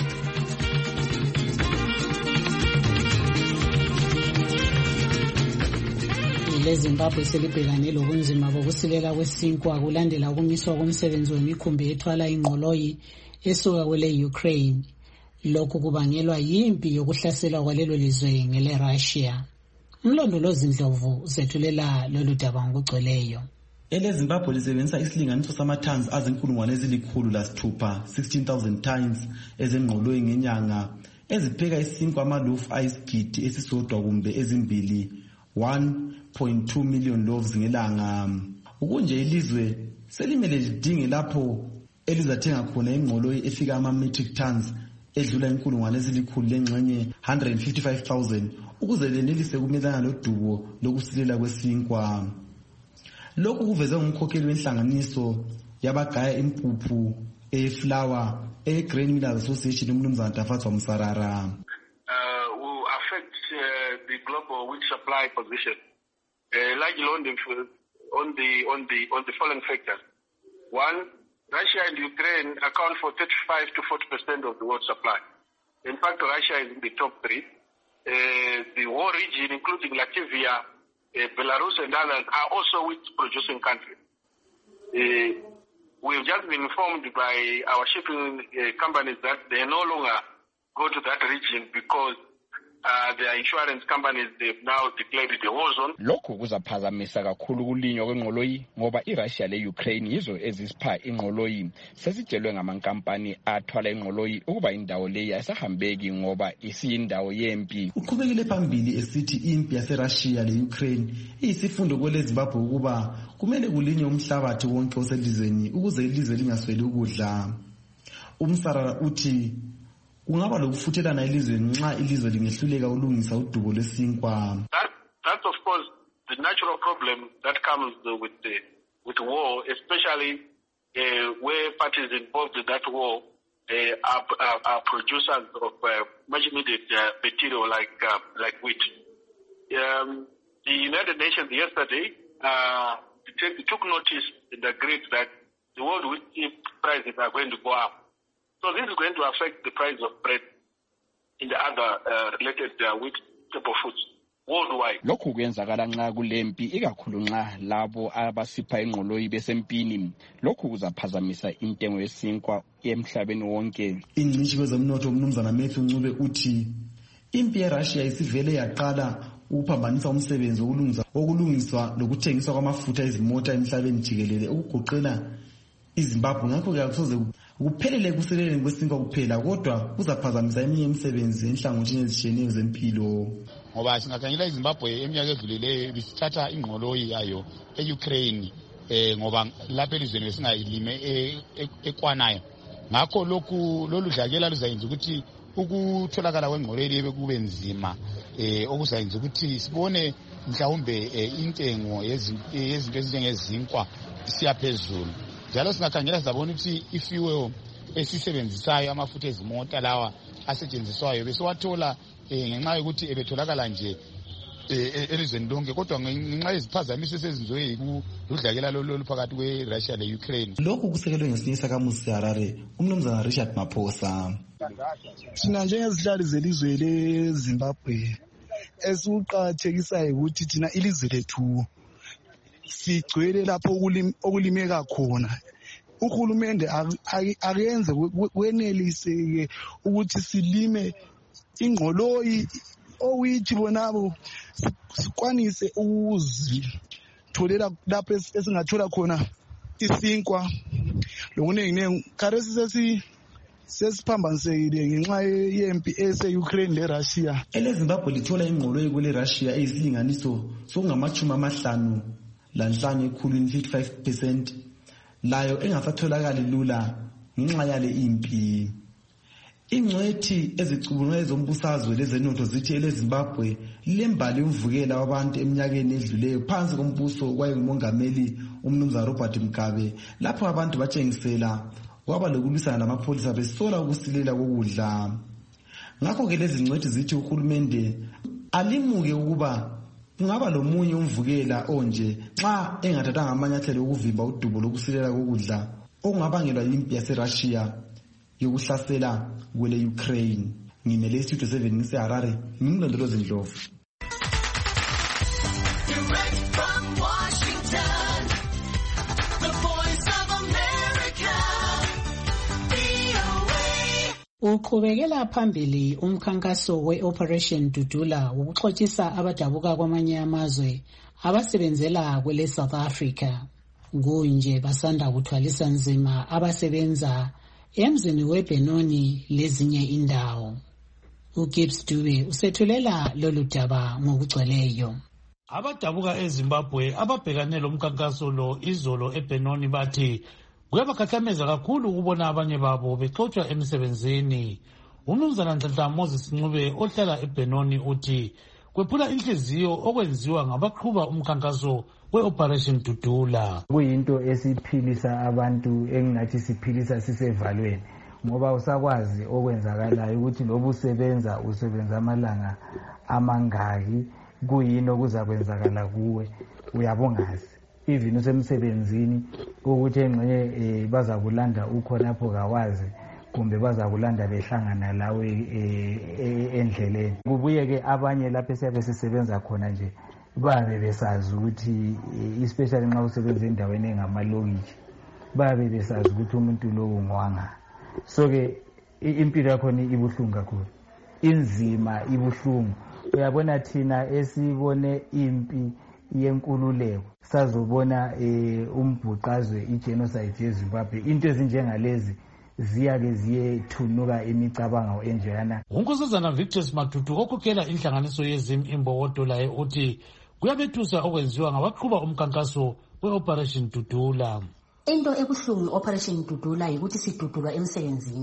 leZimbabwe selibhekane lobunzima bokusilela kwesinkwa kulandela ukumiswa komsebenzi wemikhumbi ethwala ingqoloyi esuka kwele Ukraine. Lokhu kubangelwa yimpi yokuhlaselwa kwalelo lizwe ngele Russia. Umlondolozi Ndlovu zethulela lolu daba ngokugcweleyo. EleZimbabwe lisebenzisa isilinganiso samathans azinkulungwane ezilikhulu lasithupha sixteen thousand tons ezengqoloyi ngenyanga ezipheka isinkwa amalofu ayisigidi esisodwa kumbe ezimbili one point two million loaves ngelanga. Ukunje ilizwe selimele lidinge lapho elizathenga khona ingqoloyi efika ama metric tons edlula inkulungwane ezilikhulu lengxenye one hundred fifty-five thousand ukuze lenelise kumelana lodubo lokusilela kwesinkwa. Lokhu kuveze ngumkhokheli wenhlanganiso yabagaya impuphu eflour eGrain Millers Association uMnumzana Tafatswa Msarara. Uh, will affect uh, the global wheat supply position. Uh, largely on the on the on the on the following factors. One, Russia and Ukraine account for thirty-five to forty percent of the world supply. In fact, Russia is in the top three. Uh, the whole region, including Latvia, uh, Belarus, and others, are also wheat-producing countries. Uh, we've just been informed by our shipping uh, companies that they no longer go to that region because Uh, the insurance companies, they've now declared it a war zone. Lokhu kuzaphazamisa kakhulu kulinywa kwengqoloyi ngoba iRussia leUkraine yizo ezisipha ingqoloyi. Sesitshelwe ngamankampani athwala ingqoloyi ukuba indawo leyi ayisahambeki ngoba isiyindawo yempi. Uqhubekile phambili esithi impi yaseRussia leUkraine iyisifundo kweleZimbabwe ukuba kumele kulinywe umhlabathi wonke oselizweni ukuze ilizwe lingasweli ukudla. Umsarara uthi kungaba lokufuthelana elizweni nxa ilizwe lingehluleka ulungisa udubo lwesinkwa. That, that's of course the natural problem that comes with the, with war, especially uh, where parties involved in that war uh, are, are, are producers of uh, much needed uh, material like uh, like wheat. Um, the United Nations yesterday uh, took, took notice and agreed that the world wheat prices are going to go up. So this is going to affect the price of bread in the other uh, related uh, wheat staple foods worldwide. Lokhu kwenzakala nxa kulempi ikakhulu nxa labo abasipha ingqoloyi besempini. Lokhu kuzaphazamisa intengo yesinkwa emhlabeni wonke. Ingcitshi kwezomnotho umnumzana Matthew Ncube uthi impi yeRussia isivele yaqala ukuphambanisa umsebenzi wokulungisa okulungiswa lokuthengiswa kwamafutha ezimota emhlabeni jikelele ukugoqela iZimbabwe. Ngakho ke akusoze kuphelele kuseleleni kwesinkwa kuphela kodwa kuzaphazamisa eminye imisebenzi enhlangothini ezishiyeneyo zempilo. Ngoba singakhangela iZimbabwe eminyaka edlulileyo bisithatha ingqoloyi yayo eUkraine eh ngoba lapha elizweni besingayilime ekwanayo. Ngakho lokhu lolu dlakela luzayenza ukuthi ukutholakala kwengqoloyi lebe kube nzima eh okuzayenza ukuthi sibone mhlawumbe intengo yezinto ezinjengezinkwa isiyaphezulu. Njalo singakhangela sabona ukuthi ifuel esisebenzisayo amafutha ezimota lawa asetshenziswayo besiwathola ngenxa yokuthi ebetholakala nje elizweni lonke kodwa ngenxa yeziphazamiso esezenziwe kudlakela lolu phakathi kweRussia leUkraine. Lokhu kusekelwe ngesinye isakhamuzi seHarare umnumzana Richard Maphosa. Thina njengezihlali zelizwe leZimbabwe esikuqakathekisayo ukuthi thina ilizwe lethu sigcwele lapho okulimeka khona. Uhulumende akenze kwenelise ukuthi silime ingqoloyi owithi bonabo sikwanise ukuzitholela lapho esingathola khona isinkwa lokunengi kharesi sesi sesiphambansekile ngenxa yempi ese-Ukraine le-Russia. EleZimbabwe lithola ingqoloyi kule-Russia eyisilinganiso sokungamachumi amahlanu lanhlanu ekhulwini fifty-five percent layo engasatholakali lula ngenxa yale impi. Ingcwethi ezicubungula ezombusazwe lezenotho zithi eleZimbabwe lembali umvukela wabantu eminyakeni edluleyo phansi kombuso kwayengumongameli umnumzana Robert Mugabe lapho abantu batshengisela kwaba lokulwisana lamapholisa besola ukusilela kokudla. Ngakho ke lezi ngcwethi zithi uhulumende alimuke ukuba kungaba lomunye umvukela onje xa engathathanga amanyathelo okuvimba udubo lokusilela kokudla okungabangelwa yimpi yaseRussia yokuhlasela kwele Ukraine. Ngimele Studio seven ngiseHarare ngimlondolozi Ndlovu. Uqhubekela phambili umkhankaso we-Operation Dudula wokuxotsisa abadabuka kwamanye amazwe abasebenzela kwele South Africa. Kunje basanda kuthwalisa nzima abasebenza emzini weBenoni lezinye indawo. uGibbs Dube usethulela lolu daba ngokugcweleyo. Abadabuka eZimbabwe ababhekane lomkhankaso lo izolo eBenoni bathi kuyabakhathameza kakhulu ukubona abanye babo bexotshwa emsebenzini. Umnumzana Nhlanhla Moses Ncube ohlala eBenoni uthi kwephula inhliziyo okwenziwa ngabaqhuba umkhankaso we-Operation Dudula. Kuyinto esiphilisa abantu engingathi siphilisa sisevalweni ngoba usakwazi okwenzakalayo ukuthi lobu usebenza usebenza amalanga amangaki kuyini okuzakwenzakala kuwe uyabongazi. Even usemsebenzini ukuthi engxenye bazakulanda ukhonapho kawazi kumbe bazakulanda behlangana lawe endleleni. Kubuye ke abanye lapho esiyabe sisebenza khona nje babe besazi ukuthi especially nxa usebenza endaweni engamalokishi babe besazi ukuthi umuntu lo ungwanga. So ke impilo yakho ibuhlungu kakhulu, inzima ibuhlungu. Uyabona thina esibone impi yenkululeko sazobona umbhuqazwe igenocide yeZimbabwe into ezinjengalezi ziyake ziyethunuka imicabango enjeyana. Unkosazana Victor Matutu okhokhela inhlanganiso yezim imbowodo laye uthi kuyabethusa okwenziwa ngabaqhuba umkhankaso we-Operation Dudula. Into ebuhlungu Operation Dudula ukuthi sidudulwa emsebenzini.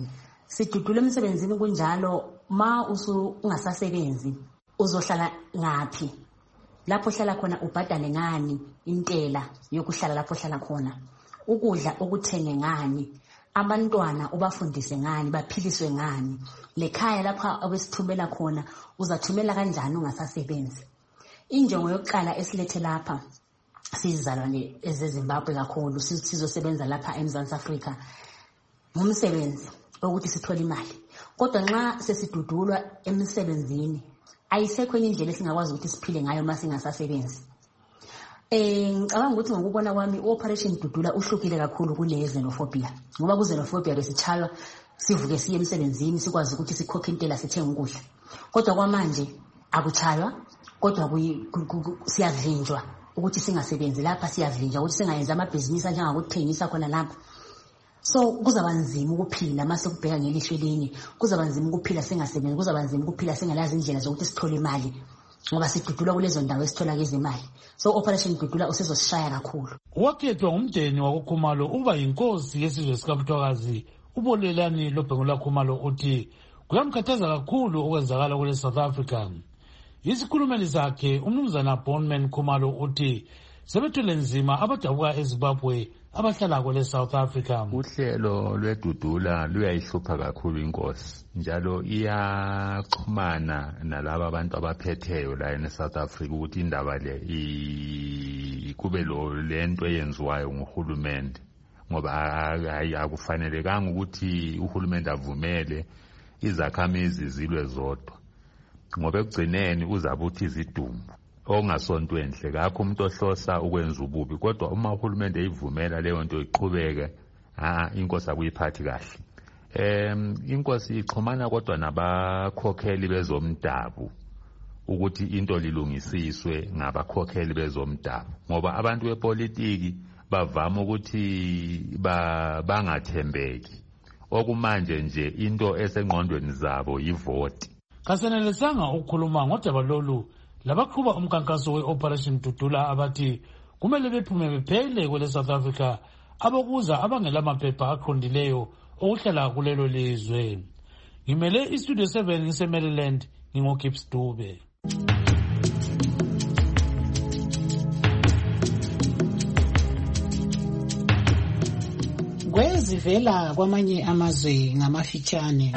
sidudula emsebenzini kunjalo ma usu ungasasebenzi uzohlala ngaphi lapho hlala khona ubhadale ngani intela yokuhlala lapho hlala khona ukudla okuthenge ngani abantwana ubafundise ngani baphiliswe ngani lekhaya lapha abesithumela khona uzathumela kanjani ungasasebenzi injongo yokuqala esilethe lapha sizalwane ezeZimbabwe kakhulu sizosebenza lapha eMzantsi Afrika ngumsebenzi ukuthi sithole imali kodwa nxa sesidudulwa emsebenzini ayisekho enye indlela esingakwazi ukuthi siphile ngayo masingasasebenzi eh ngicabanga ukuthi ngokubona kwami operation dudula uhlukile kakhulu kule xenophobia ngoba ku xenophobia besichalwa sivuke siye emsebenzini sikwazi ukuthi sikhokhe intela sithenge ukudla kodwa kwamanje akuchaywa kodwa siyavinjwa ukuthi singasebenzi lapha siyavinjwa ukuthi singayenza amabhizinisi njengakuthengisa khona lapha so kuzaba nzima ukuphila mase kubheka ngelihlo elinye kuzaba nzima ukuphila singasebenzi kuzaba nzima ukuphila singalazi indlela zokuthi sithole imali ngoba sidudula kulezo ndawo esithola kezimali so operation dudula usizosishaya kakhulu wakhethwa ngumdeni wakuKhumalo uba yinkosi yesizwe sikaMthwakazi ubolelani loBhengula Khumalo uthi kuyamkhathaza kakhulu okwenzakala kule South Africa isikhulumeli sakhe umnumzana Bonman Khumalo uthi sebethule nzima abadabuka eZimbabwe abahlala kule South Africa. Uhlelo lwedudula luyayihlupha kakhulu inkosi njalo iyaxhumana nalabo abantu abaphetheyo la e South Africa ukuthi indaba le ikube lo lento eyenziwayo nguhulumende ngoba akufanelekanga ukuthi uhulumende avumele izakhamizi zilwe zodwa ngoba ekugcineni uzabuthi izidumbu ongasonto enhle kakho umuntu ohlosa ukwenza ububi kodwa uma uhulumende eyivumela leyo nto iqhubeke ha inkosi akuyiphathi kahle em inkosi ixhumana kodwa nabakhokheli bezomdabu ukuthi into lilungisiswe ngabakhokheli bezomdabu ngoba abantu bepolitiki bavama ukuthi bangathembeki okumanje nje into esengqondweni zabo yivoti kasenelisanga ukukhuluma ngodaba lolu labaqhuba umkankaso we-Operation Dudula abathi kumele bephume bephele kule South Africa abokuza abangelamaphepha aqondileyo okuhlala kulelo lizwe. Ngimele iStudio seven ngise-Maryland ngingoGibbs Dube. Kwezivela kwamanye amazwe ngamafitshane.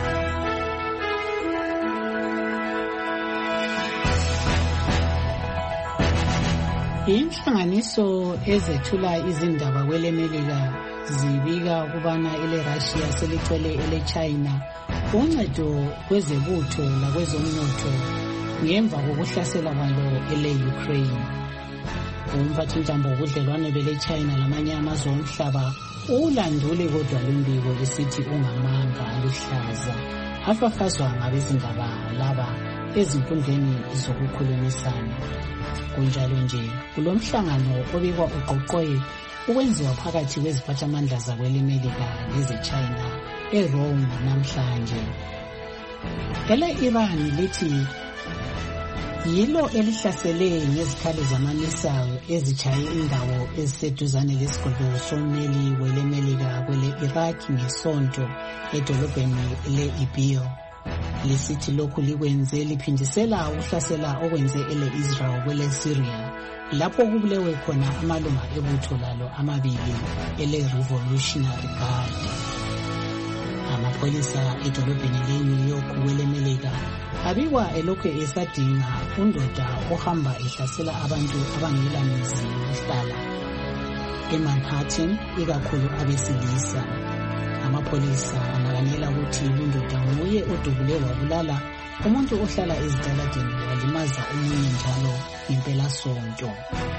Inhlanganiso ezethula izindaba kwelemelika zibika ukubana ile Russia selicwele ele China uncedo kwezebutho lakwezomnotho ngemva kokuhlasela kwalo ele Ukraine. Umphathintambo wobudlelwane bele China lamanye amazwe omhlaba ulandule kodwa lembiko lesithi ungamanga aluhlaza afafazwa ngabezindaba laba ezinkundleni zokukhulumisana. Kunjalo nje kulomhlangano obikwa uqoqoye ukwenziwa phakathi kweziphathamandla zakwelemelika leze-China eRome namhlanje. Ele Iran lithi yilo elihlasele ngezikhali zamamisayo ezichaye indawo eziseduzane lesigodlo sommeli welemelika kwele Iraq ngesonto edolobheni le-Ibio. Lisithi lokhu likwenze liphindisela ukuhlasela okwenze ele Israel kwele Syria lapho kubulewe khona amalunga ebutho lalo amabili ele Revolutionary Guard. Amapholisa edolobheni le-New York kwelemelika abikwa elokhu esadinga undoda ohamba ehlasela abantu abangela mizi yokuhlala eManhattan ikakhulu abesilisa. Amapholisa anakanela ukuthi undoda nguye odubule wabulala umuntu ohlala ezitaladeni walimaza omunye njalo impelasonto.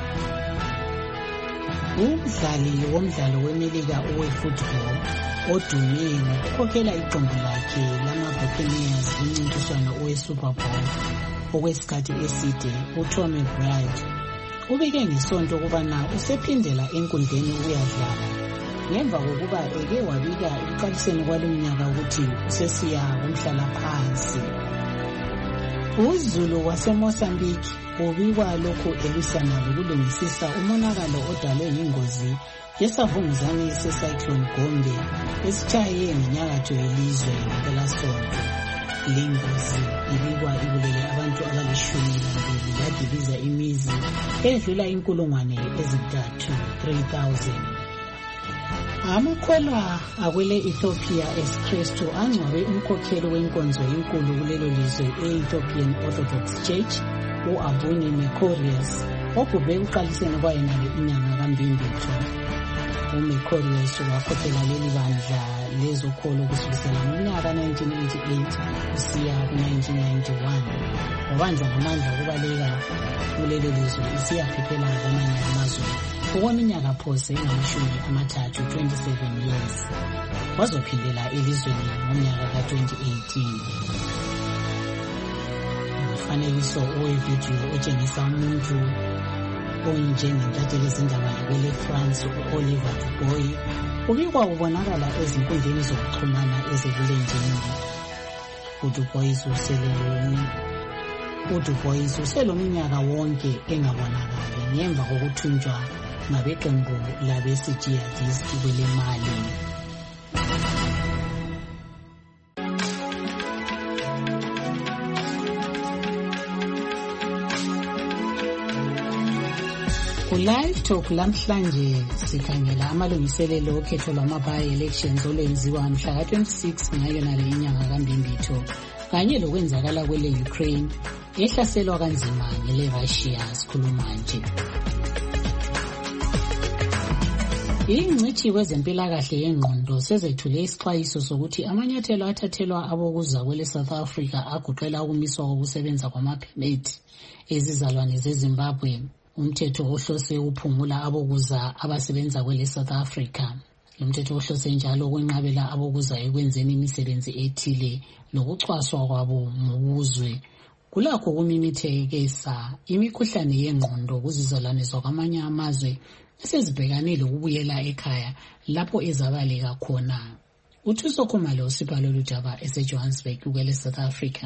Umdlali womdlalo wemelika owe-football odume ngokukhokhela iqembu lakhe lama-Buccaneers kumncintiswano owe-Super Bowl okwesikhathi eside uTommy Brady ubike ngesonto ukubana usephindela enkundleni ukuyadlala ngemva kokuba eke wabika ekuqaliseni kwalo mnyaka ukuthi usesiya kumhlala phansi. uZulu waseMozambique ubikwa lokhu elwisana lokulungisisa umonakalo odalwe yingozi yesavunguzane secyclone Gombe esitshaye ngenyakatho yelizwe ngelasonto. Le ngozi ibikwa ibulele abantu abalishumi nambili yadiliza imizi edlula inkulungwane ezintathu three thousand. Amakholwa akwele Ethiopia esikristu angcwabe umkhokheli wenkonzo enkulu kulelo lizwe e-Ethiopian Orthodox Church u-Abuni Mekorius obhubhe ekuqaliseni kwayenale inyanga kaMbimbitho. uMekorius wakhokhela leli bandla lezokholo kusukela ngonyaka nineteen eighty-eight kusiya ku-nineteen ninety-one. wabanjwa ngamandla okubaleka kulelo lizwe isiyaphephela kwamanye amazwe okweminyaka phose engamashumi amathathu twenty-seven years. Wazophindela elizweni ngomnyaka ka-twenty eighteen. Umfanekiso owevidiyo otshengisa umuntu oyinjengentatheli ezindaba yakwele France u-Oliver Dubois ubikwa ubonakala ezinkundleni zokuxhumana ezibulenjini. uDubois uselele uDubois uselomnyaka wonke engabonakali ngemva kokuthunjwa ngabeqembu labesijihadist kwele Mali. Ku-Live Talk lamhlanje sikhangela amalungiselelo okhetho lwama-by-elections olwenziwa mhla ka-twenty-six ngayo nale inyanga kaMbimbitho kanye lokwenzakala kwele Ukraine ehlaselwa kanzima ngele Russia sikhuluma nje. Ingcitshi kwezempilakahle yengqondo sezethule isixwayiso sokuthi amanyathelo athathelwa abokuza kwele South Africa aguqela ukumiswa kokusebenza kwamaphemithi ezizalwane zeZimbabwe, umthetho ohlose uphungula abokuza abasebenza kwele South Africa. Lo mthetho ohlose njalo ukwenqabela abokuza ekwenzeni imisebenzi ethile nokucwaswa kwabo ngobuzwe. Kulakho kumimithekesa imikhuhlane yengqondo kuzizalwane zakwamanye amazwe esezibhekane lokubuyela ekhaya lapho ezabaleka khona. Uthuso Khumalo usipha lolu daba eseJohannesburg kwele South Africa.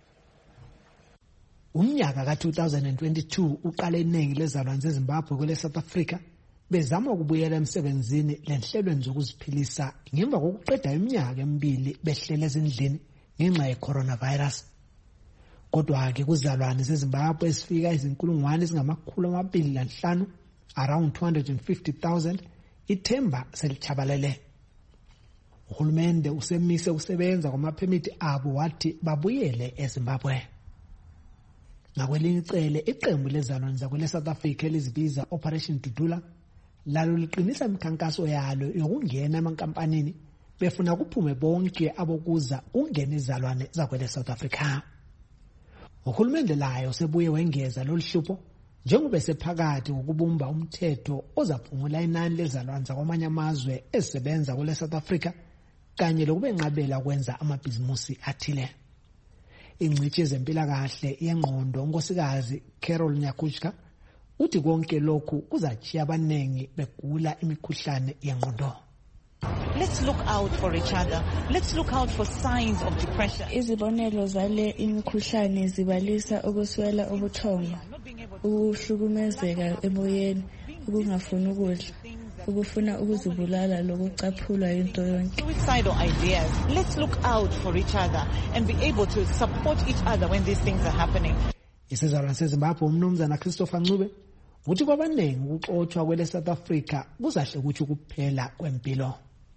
Umnyaka ka-two thousand twenty-two uqale iningi lezalwane zeZimbabwe kwele South Africa bezama ukubuyela emsebenzini lenhlelweni zokuziphilisa ngemva kokuqeda iminyaka emibili behlele ezindlini ngenxa ye-coronavirus. Kodwa-ke kuzalwane zeZimbabwe ezifika izinkulungwane ezingamakhulu amabili lanhlanu around two hundred fifty thousand ithemba selichabalele. Uhulumende usemise ukusebenza kwamaphemithi abo wathi babuyele eZimbabwe. Ngakwelinye icele iqembu lezalwane zakwele South Africa elizibiza Operation Dudula lalo liqinisa imikhankaso yalo yokungena emankampanini befuna kuphume bonke abokuza ungena izalwane zakwele South Africa. Uhulumende layo sebuye wengeza lolu hlupho njengoba sephakathi ngokubumba umthetho ozaphungula inani lezalwane zakwamanye amazwe ezisebenza kwele South Africa kanye lokubenqabela kwenza amabhizimusi athile. Ingcitshi yezempilakahle yengqondo unkosikazi Carol Nyakuchka uthi konke lokhu kuzachiya abanengi begula imikhuhlane yengqondo. Let's look out for each other. Let's look out for signs of depression. Izibonelo zale imikhuhlane zibalisa ukuswela ubuthongo, ukuhlukumezeka emoyeni, ukungafuni ukudla, ukufuna ukuzibulala lokucaphula into yonke. Suicidal ideas. Let's look out for each other and be able to support each other when these things are happening. Isizalwane seZimbabwe umnumzana Christopher Ncube uthi kwabanengi ukuxoxwa kwele South Africa kuzahle ukuthi kuphela kwempilo.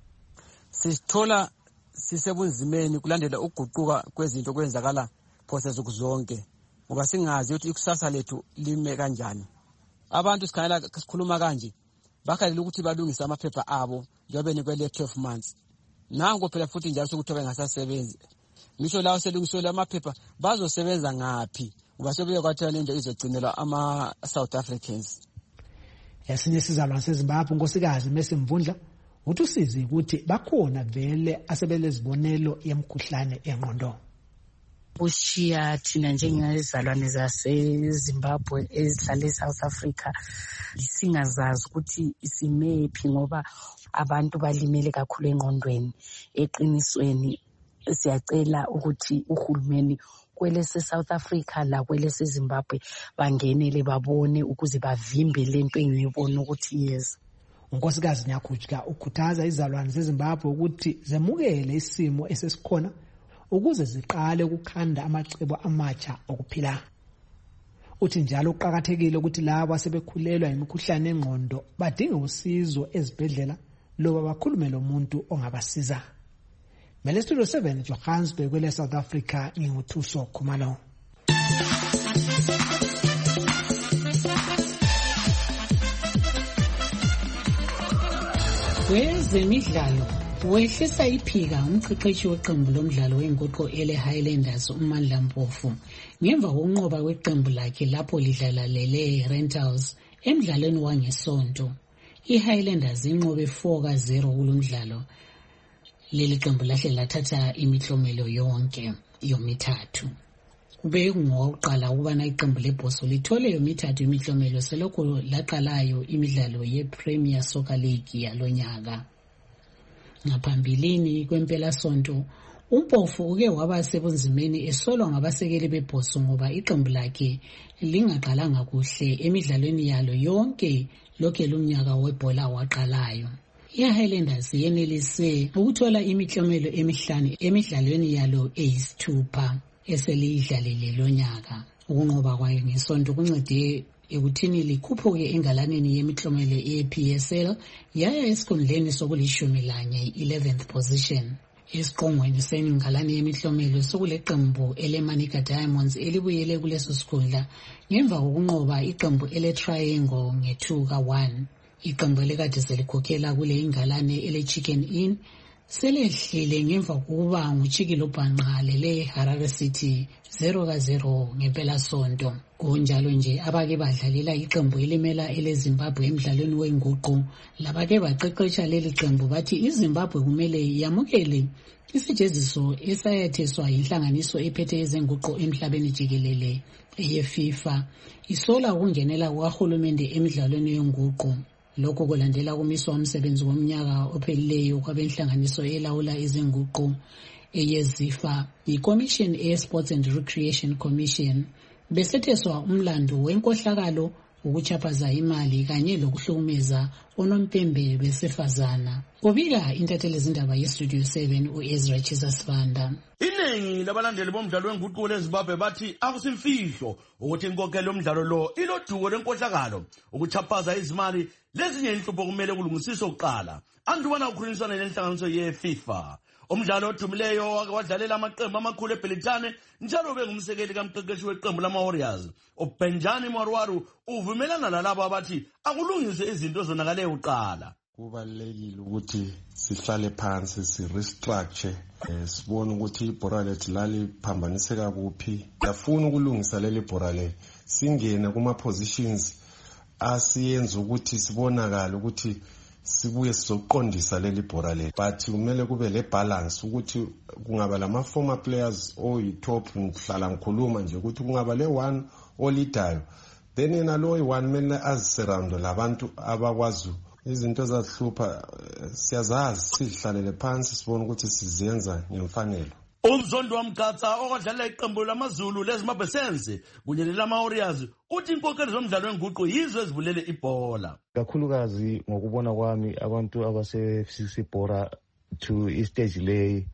Sithola sisebunzimeni kulandela ukuguquka kwezinto kwenzakala phose zonke ngoba singazi ukuthi ikusasa lethu lime kanjani. Abantu sikhangela sikhuluma kanje bakhalela ukuthi balungise amaphepha abo njengoba nikwele twelve months. Nango phela futhi njalo sokuthi bengasasebenzi. Ngisho lawo selungiselwe amaphepha bazosebenza ngapi? Ngoba sobuye kwathi lento izogcinelwa ama South Africans. Esinye sizalwane seZimbabwe unkosikazi Messi Mvundla uthi usizi ukuthi bakhona vele asebelezibonelo yemkhuhlane engqondo. Ushiya thina njengezalwane zaseZimbabwe ezihlala eSouth Africa singazazi ukuthi isimephi ngoba abantu balimele kakhulu engqondweni. Eqinisweni siyacela ukuthi uhulumeni kwelese South Africa la kwelese Zimbabwe bangenele babone ukuze bavimbe lento engiyibona ukuthi yes. unkosikazi Nyakhutshka ukhuthaza izalwane zeZimbabwe ukuthi zemukele isimo esesikhona ukuze ziqale ukukhanda amacebo amatsha okuphila. Uthi njalo uqhakathekile ukuthi labo asebekhulelwa imikhuhlane engqondo badinga usizo ezibhedlela loba bakhulume lomuntu ongabasiza. Mele Studio seven Johannesburg kwele South Africa nginguthuso Khumalo. Kwezemidlalo wehlisa iphika umqeqeshi weqembu lomdlalo wenguqu ele Highlanders uMandla Mpofu ngemva kokunqoba kweqembu lakhe lapho lidlala lele Rentals emidlalweni wangesonto. iHighlanders inqobe four ka zero kulomdlalo. Leli qembu lahle lathatha imihlomelo yonke yomithathu. Kube ngoqala ukubana iqembu leBhoso lithole yomithathu imihlomelo selokho laqalayo imidlalo yePremier Soccer League yalonyaka. Ngaphambilini kwempela sonto uMpofu uke waba sebunzimeni esolwa ngabasekeli beBhoso ngoba iqembu lakhe lingaqalanga kuhle emidlalweni yalo yonke lokho lumnyaka webhola waqalayo. iHighlanders yenelise ukuthola imiklomelo emihlanu emidlalweni yalo eyisithupha eselidlalile lonyaka. Ukunqoba kwayo ngesonto kuncede ekuthini likhuphuke engalaneni yemiklomelo e-P S L yaya esikhundleni sokulishumi lanye eleventh position. Isiqongweni sengalane yemihlomelo sokuleqembu eleManica Diamonds elibuyele kuleso sikhundla ngemva kokunqoba iqembu eleTriangle nge-two ka one. Iqembu elikade selikhokhela kule ingalane eleChicken Inn selehlile ngemva kokuba nguChikilo Bhanqale leHarare City zero ka zero ngempela sonto. Kunjalo nje abake badlalela iqembu elimela eleZimbabwe emidlalweni wenguqu labake baqeqesha leli qembu bathi iZimbabwe kumele yamukele isijeziso esayetheswa inhlanganiso ephethe ezenguqu emhlabeni jikelele eyeFIFA isola ukungenela kwahulumende emidlalweni yenguqu. Lokho kulandela kumiswa umsebenzi womnyaka ophelileyo kwabenhlanganiso elawula izinguqu eyeZIFA iCommission eSports and Recreation Commission besetheswa umlando wenkohlakalo ukuchaphaza imali kanye lokuhlukumeza onompembe besifazana. Kubika intatheli zindaba yeStudio seven uEzra Chisasibanda. Iningi labalandeli bomdlalo wenguqu leZimbabwe bathi akusimfihlo ukuthi inkokhelo yomdlalo lo iloduko lenkohlakalo ukuchaphaza izimali lezinye inhlupho kumele kulungisiswe oqala. Andubana ukhulumisana nenhlanganiso yeFIFA. Umdlalo odumileyo wadlalela amaqembu amakhulu eBelitane njalo bengumsekeli kamqeqeshi weqembu lama-Warriors uBenjani Marwaru uvumelana nalabo abathi akulungiswe izinto zonakale uqala. Kubalulekile ukuthi sihlale phansi si-restructure eh, sibone ukuthi ibhora lethu laliphambaniseka kuphi. Yafuna ukulungisa leli bhora le singene kuma-positions asiyenza ukuthi sibonakale ukuthi sibuye sizoqondisa leli bhora le, but kumele kube le balance ukuthi kungaba lama former players oyi-top ngihlala ngikhuluma nje ukuthi kungaba le one olidayo then yena lo oyi-one kumele azisurround labantu abakwazi izinto zazihlupha siyazazi sizihlalele phansi sibone ukuthi sizenza ngemfanelo. Umzondo wamgatsa okudlalela iqembu lamaZulu leZimbabwe senze kunye nelama-Warriors uthi inkokheli zomdlalo wenguqu yizo ezivulele ibhola. Kakhulukazi ngokubona kwami abantu abasebhora to istage le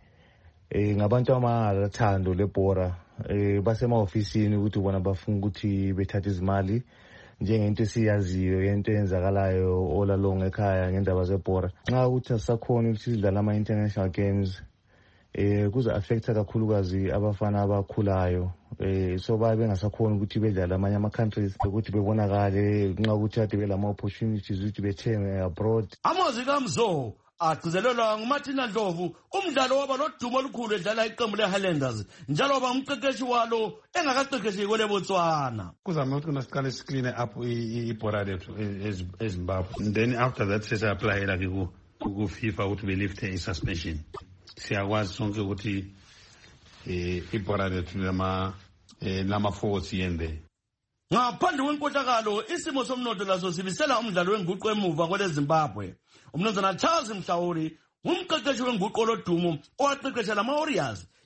eh ngabantu abangalathando lebhora eh basemahofisini ukuthi bona bafuna ukuthi bethathe izimali njengento esiyaziyo yento eyenzakalayo all along ekhaya ngendaba zebhora. Nxa ukuthi asakhona ukuthi sidlala ama-international games eh kuza affecta kakhulukazi abafana abakhulayo eh so babe bengasakhona ukuthi bedlala amanye ama countries ukuthi bebonakale nxa ukuthi ade belama opportunities ukuthi bethenge abroad. Amazwi kaMzo agcizelelwa nguMartina Ndlovu umdlalo waba lodumo olukhulu edlala iqembu leHighlanders njalo waba umqeqeshi walo engakaqeqeshi kwele Botswana. Kuzama ukuthi masiqale screen up ibhora lethu eZimbabwe then after that sesa apply la ku ku FIFA ukuthi be lift a suspension. Siyakwazi sonke ukuthi eh ibhora lethu lama lama force yende. Ngaphandle kwenkohlakalo isimo somnotho laso sibisela umdlalo wenguqu emuva kwele Zimbabwe. Umnumzana Charles Mhlawuli umqeqeshi wenguqu lodumo owaqeqesha lama-Warriors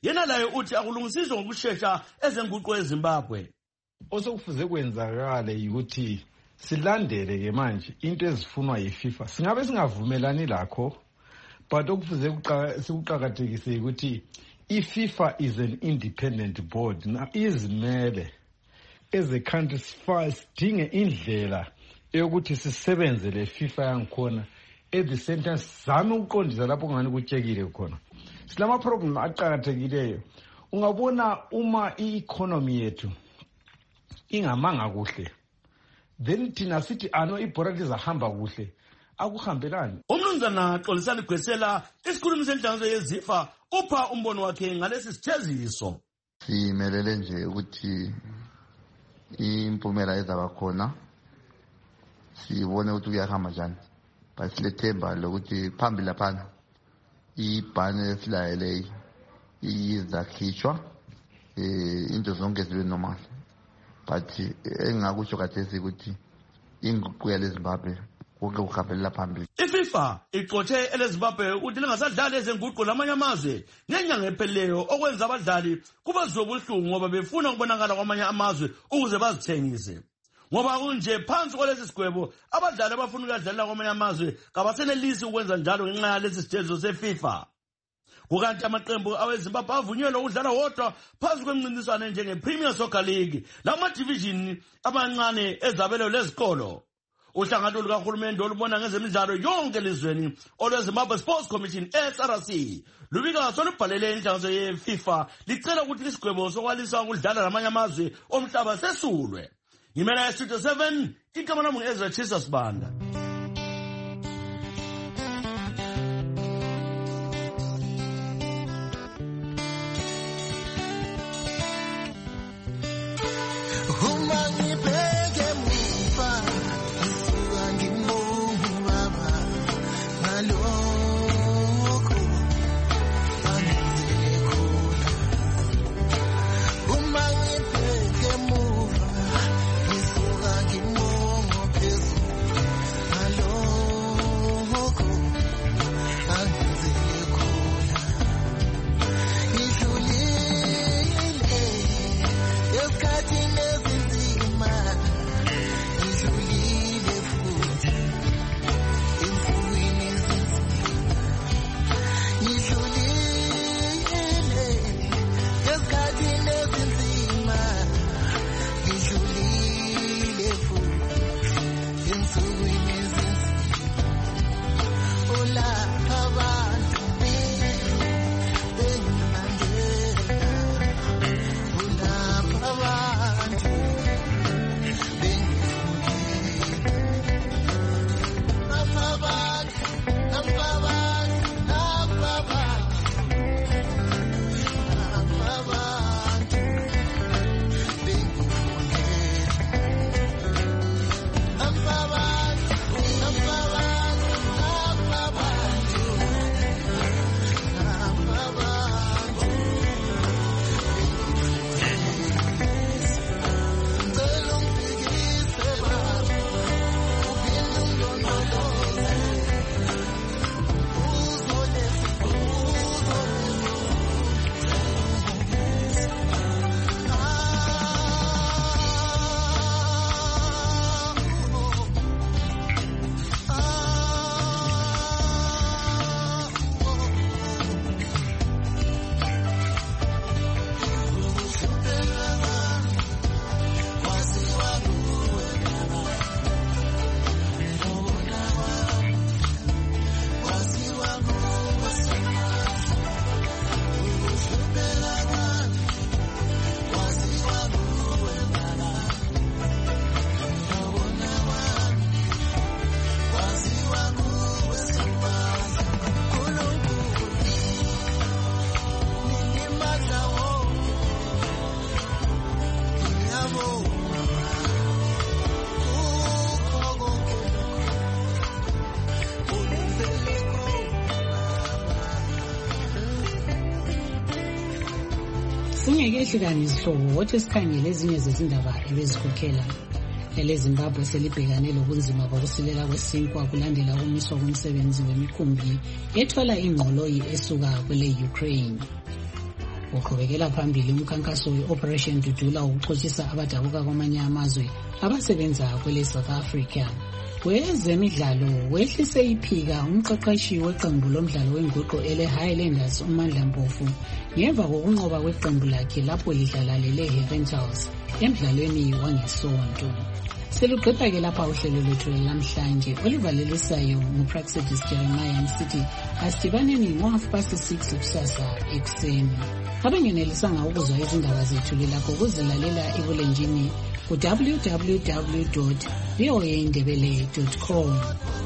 yena laye uthi akulungisiswe ngokushesha ezenguquko eZimbabwe. Osokufuze kwenzakale ukuthi silandele ke manje into ezifunwa yiFIFA. Singabe singavumelani lakho, but okufuze sikuqhakathekise ukuthi iFIFA is an independent board. Na izimele as a country sidinge indlela eyokuthi sisebenze le FIFA yangikhona at the same time zame ukuqondisa lapho ngani kutshekile khona. Silama problem aqhakathekileyo. Ungabona uma i-economy yethu ingamanga kuhle, then thina sithi ano ibhora lizahamba kuhle, akuhambelani. Umnumzana Xolisani Gwesela isikhulumi senhlanganiso yeZIFA upha umbono wakhe ngalesi sitheziso. Simelele nje ukuthi impumela ezaba khona sibone ukuthi kuyahamba njani, basilethemba lokuthi phambili lapha ibhane esilayele izakhishwa into zonke zibe normal, but engakusho kathesi ukuthi inguquko yeZimbabwe konke kuhambelela phambili. iFIFA ixoxe eleZimbabwe ukuthi lingasadlali ezenguquko lamanye amazwe ngenyanga epheleyo okwenza abadlali kuba zobuhlungu ngoba befuna ukubonakala kwamanye amazwe ukuze bazithengise. Ngoba kunje phansi kwalesi sigwebo abadlali abafuna ukudlalela kwamanye amazwe kabasenelisi ukwenza njalo ngenxa yalesi sitezo seFIFA. Kukanti amaqembu aweZimbabwe avunyelwe ukudlala wodwa phansi kwemncintiswano njenge-Premier Soccer League lama division abancane ezabelo lezikolo. Uhlangano lukahulumende olubona ngezemidlalo yonke elizweni olweZimbabwe Sports Commission S R C lubika solubhalele inhlanganiso yeFIFA licela ukuthi isigwebo sokwalisa ukudlala namanye amazwe omhlaba sesulwe. Ngimela eStudio seven igama lami ngu-Ezra Chisa Sibanda. Singekehlikani isihlobo wothi sikhangele ezinye zezindaba ebezikhokhela eleZimbabwe selibhekane lobunzima bokusilela kwesinkwa kulandela ukumiswa komsebenzi wemikhumbi ethwala ingqoloyi esuka kwele Ukraine. uqhubekela phambili umkhankaso we-Operation Dudula ukuxotsisa abadabuka kwamanye amazwe abasebenza kwele South Africa. Kwezemidlalo wehlise iphika umqeqeshi weqembu lomdlalo wenguqu ele Highlanders uMandla Mpofu ngemva kokunqoba kweqembu lakhe lapho lidlala lele Herentals emdlalweni wangesonto. Selugqeda ke lapha uhlelo lwethu namhlanje olivalelisayo nguPraxidis Jeremiah City asibaneni ngo-half past six kusasa ekuseni. Abangenelisanga ukuzwa izindaba zethu lelakho kuzilalela ebulenjini ku w w w dot v o a ndebele dot com.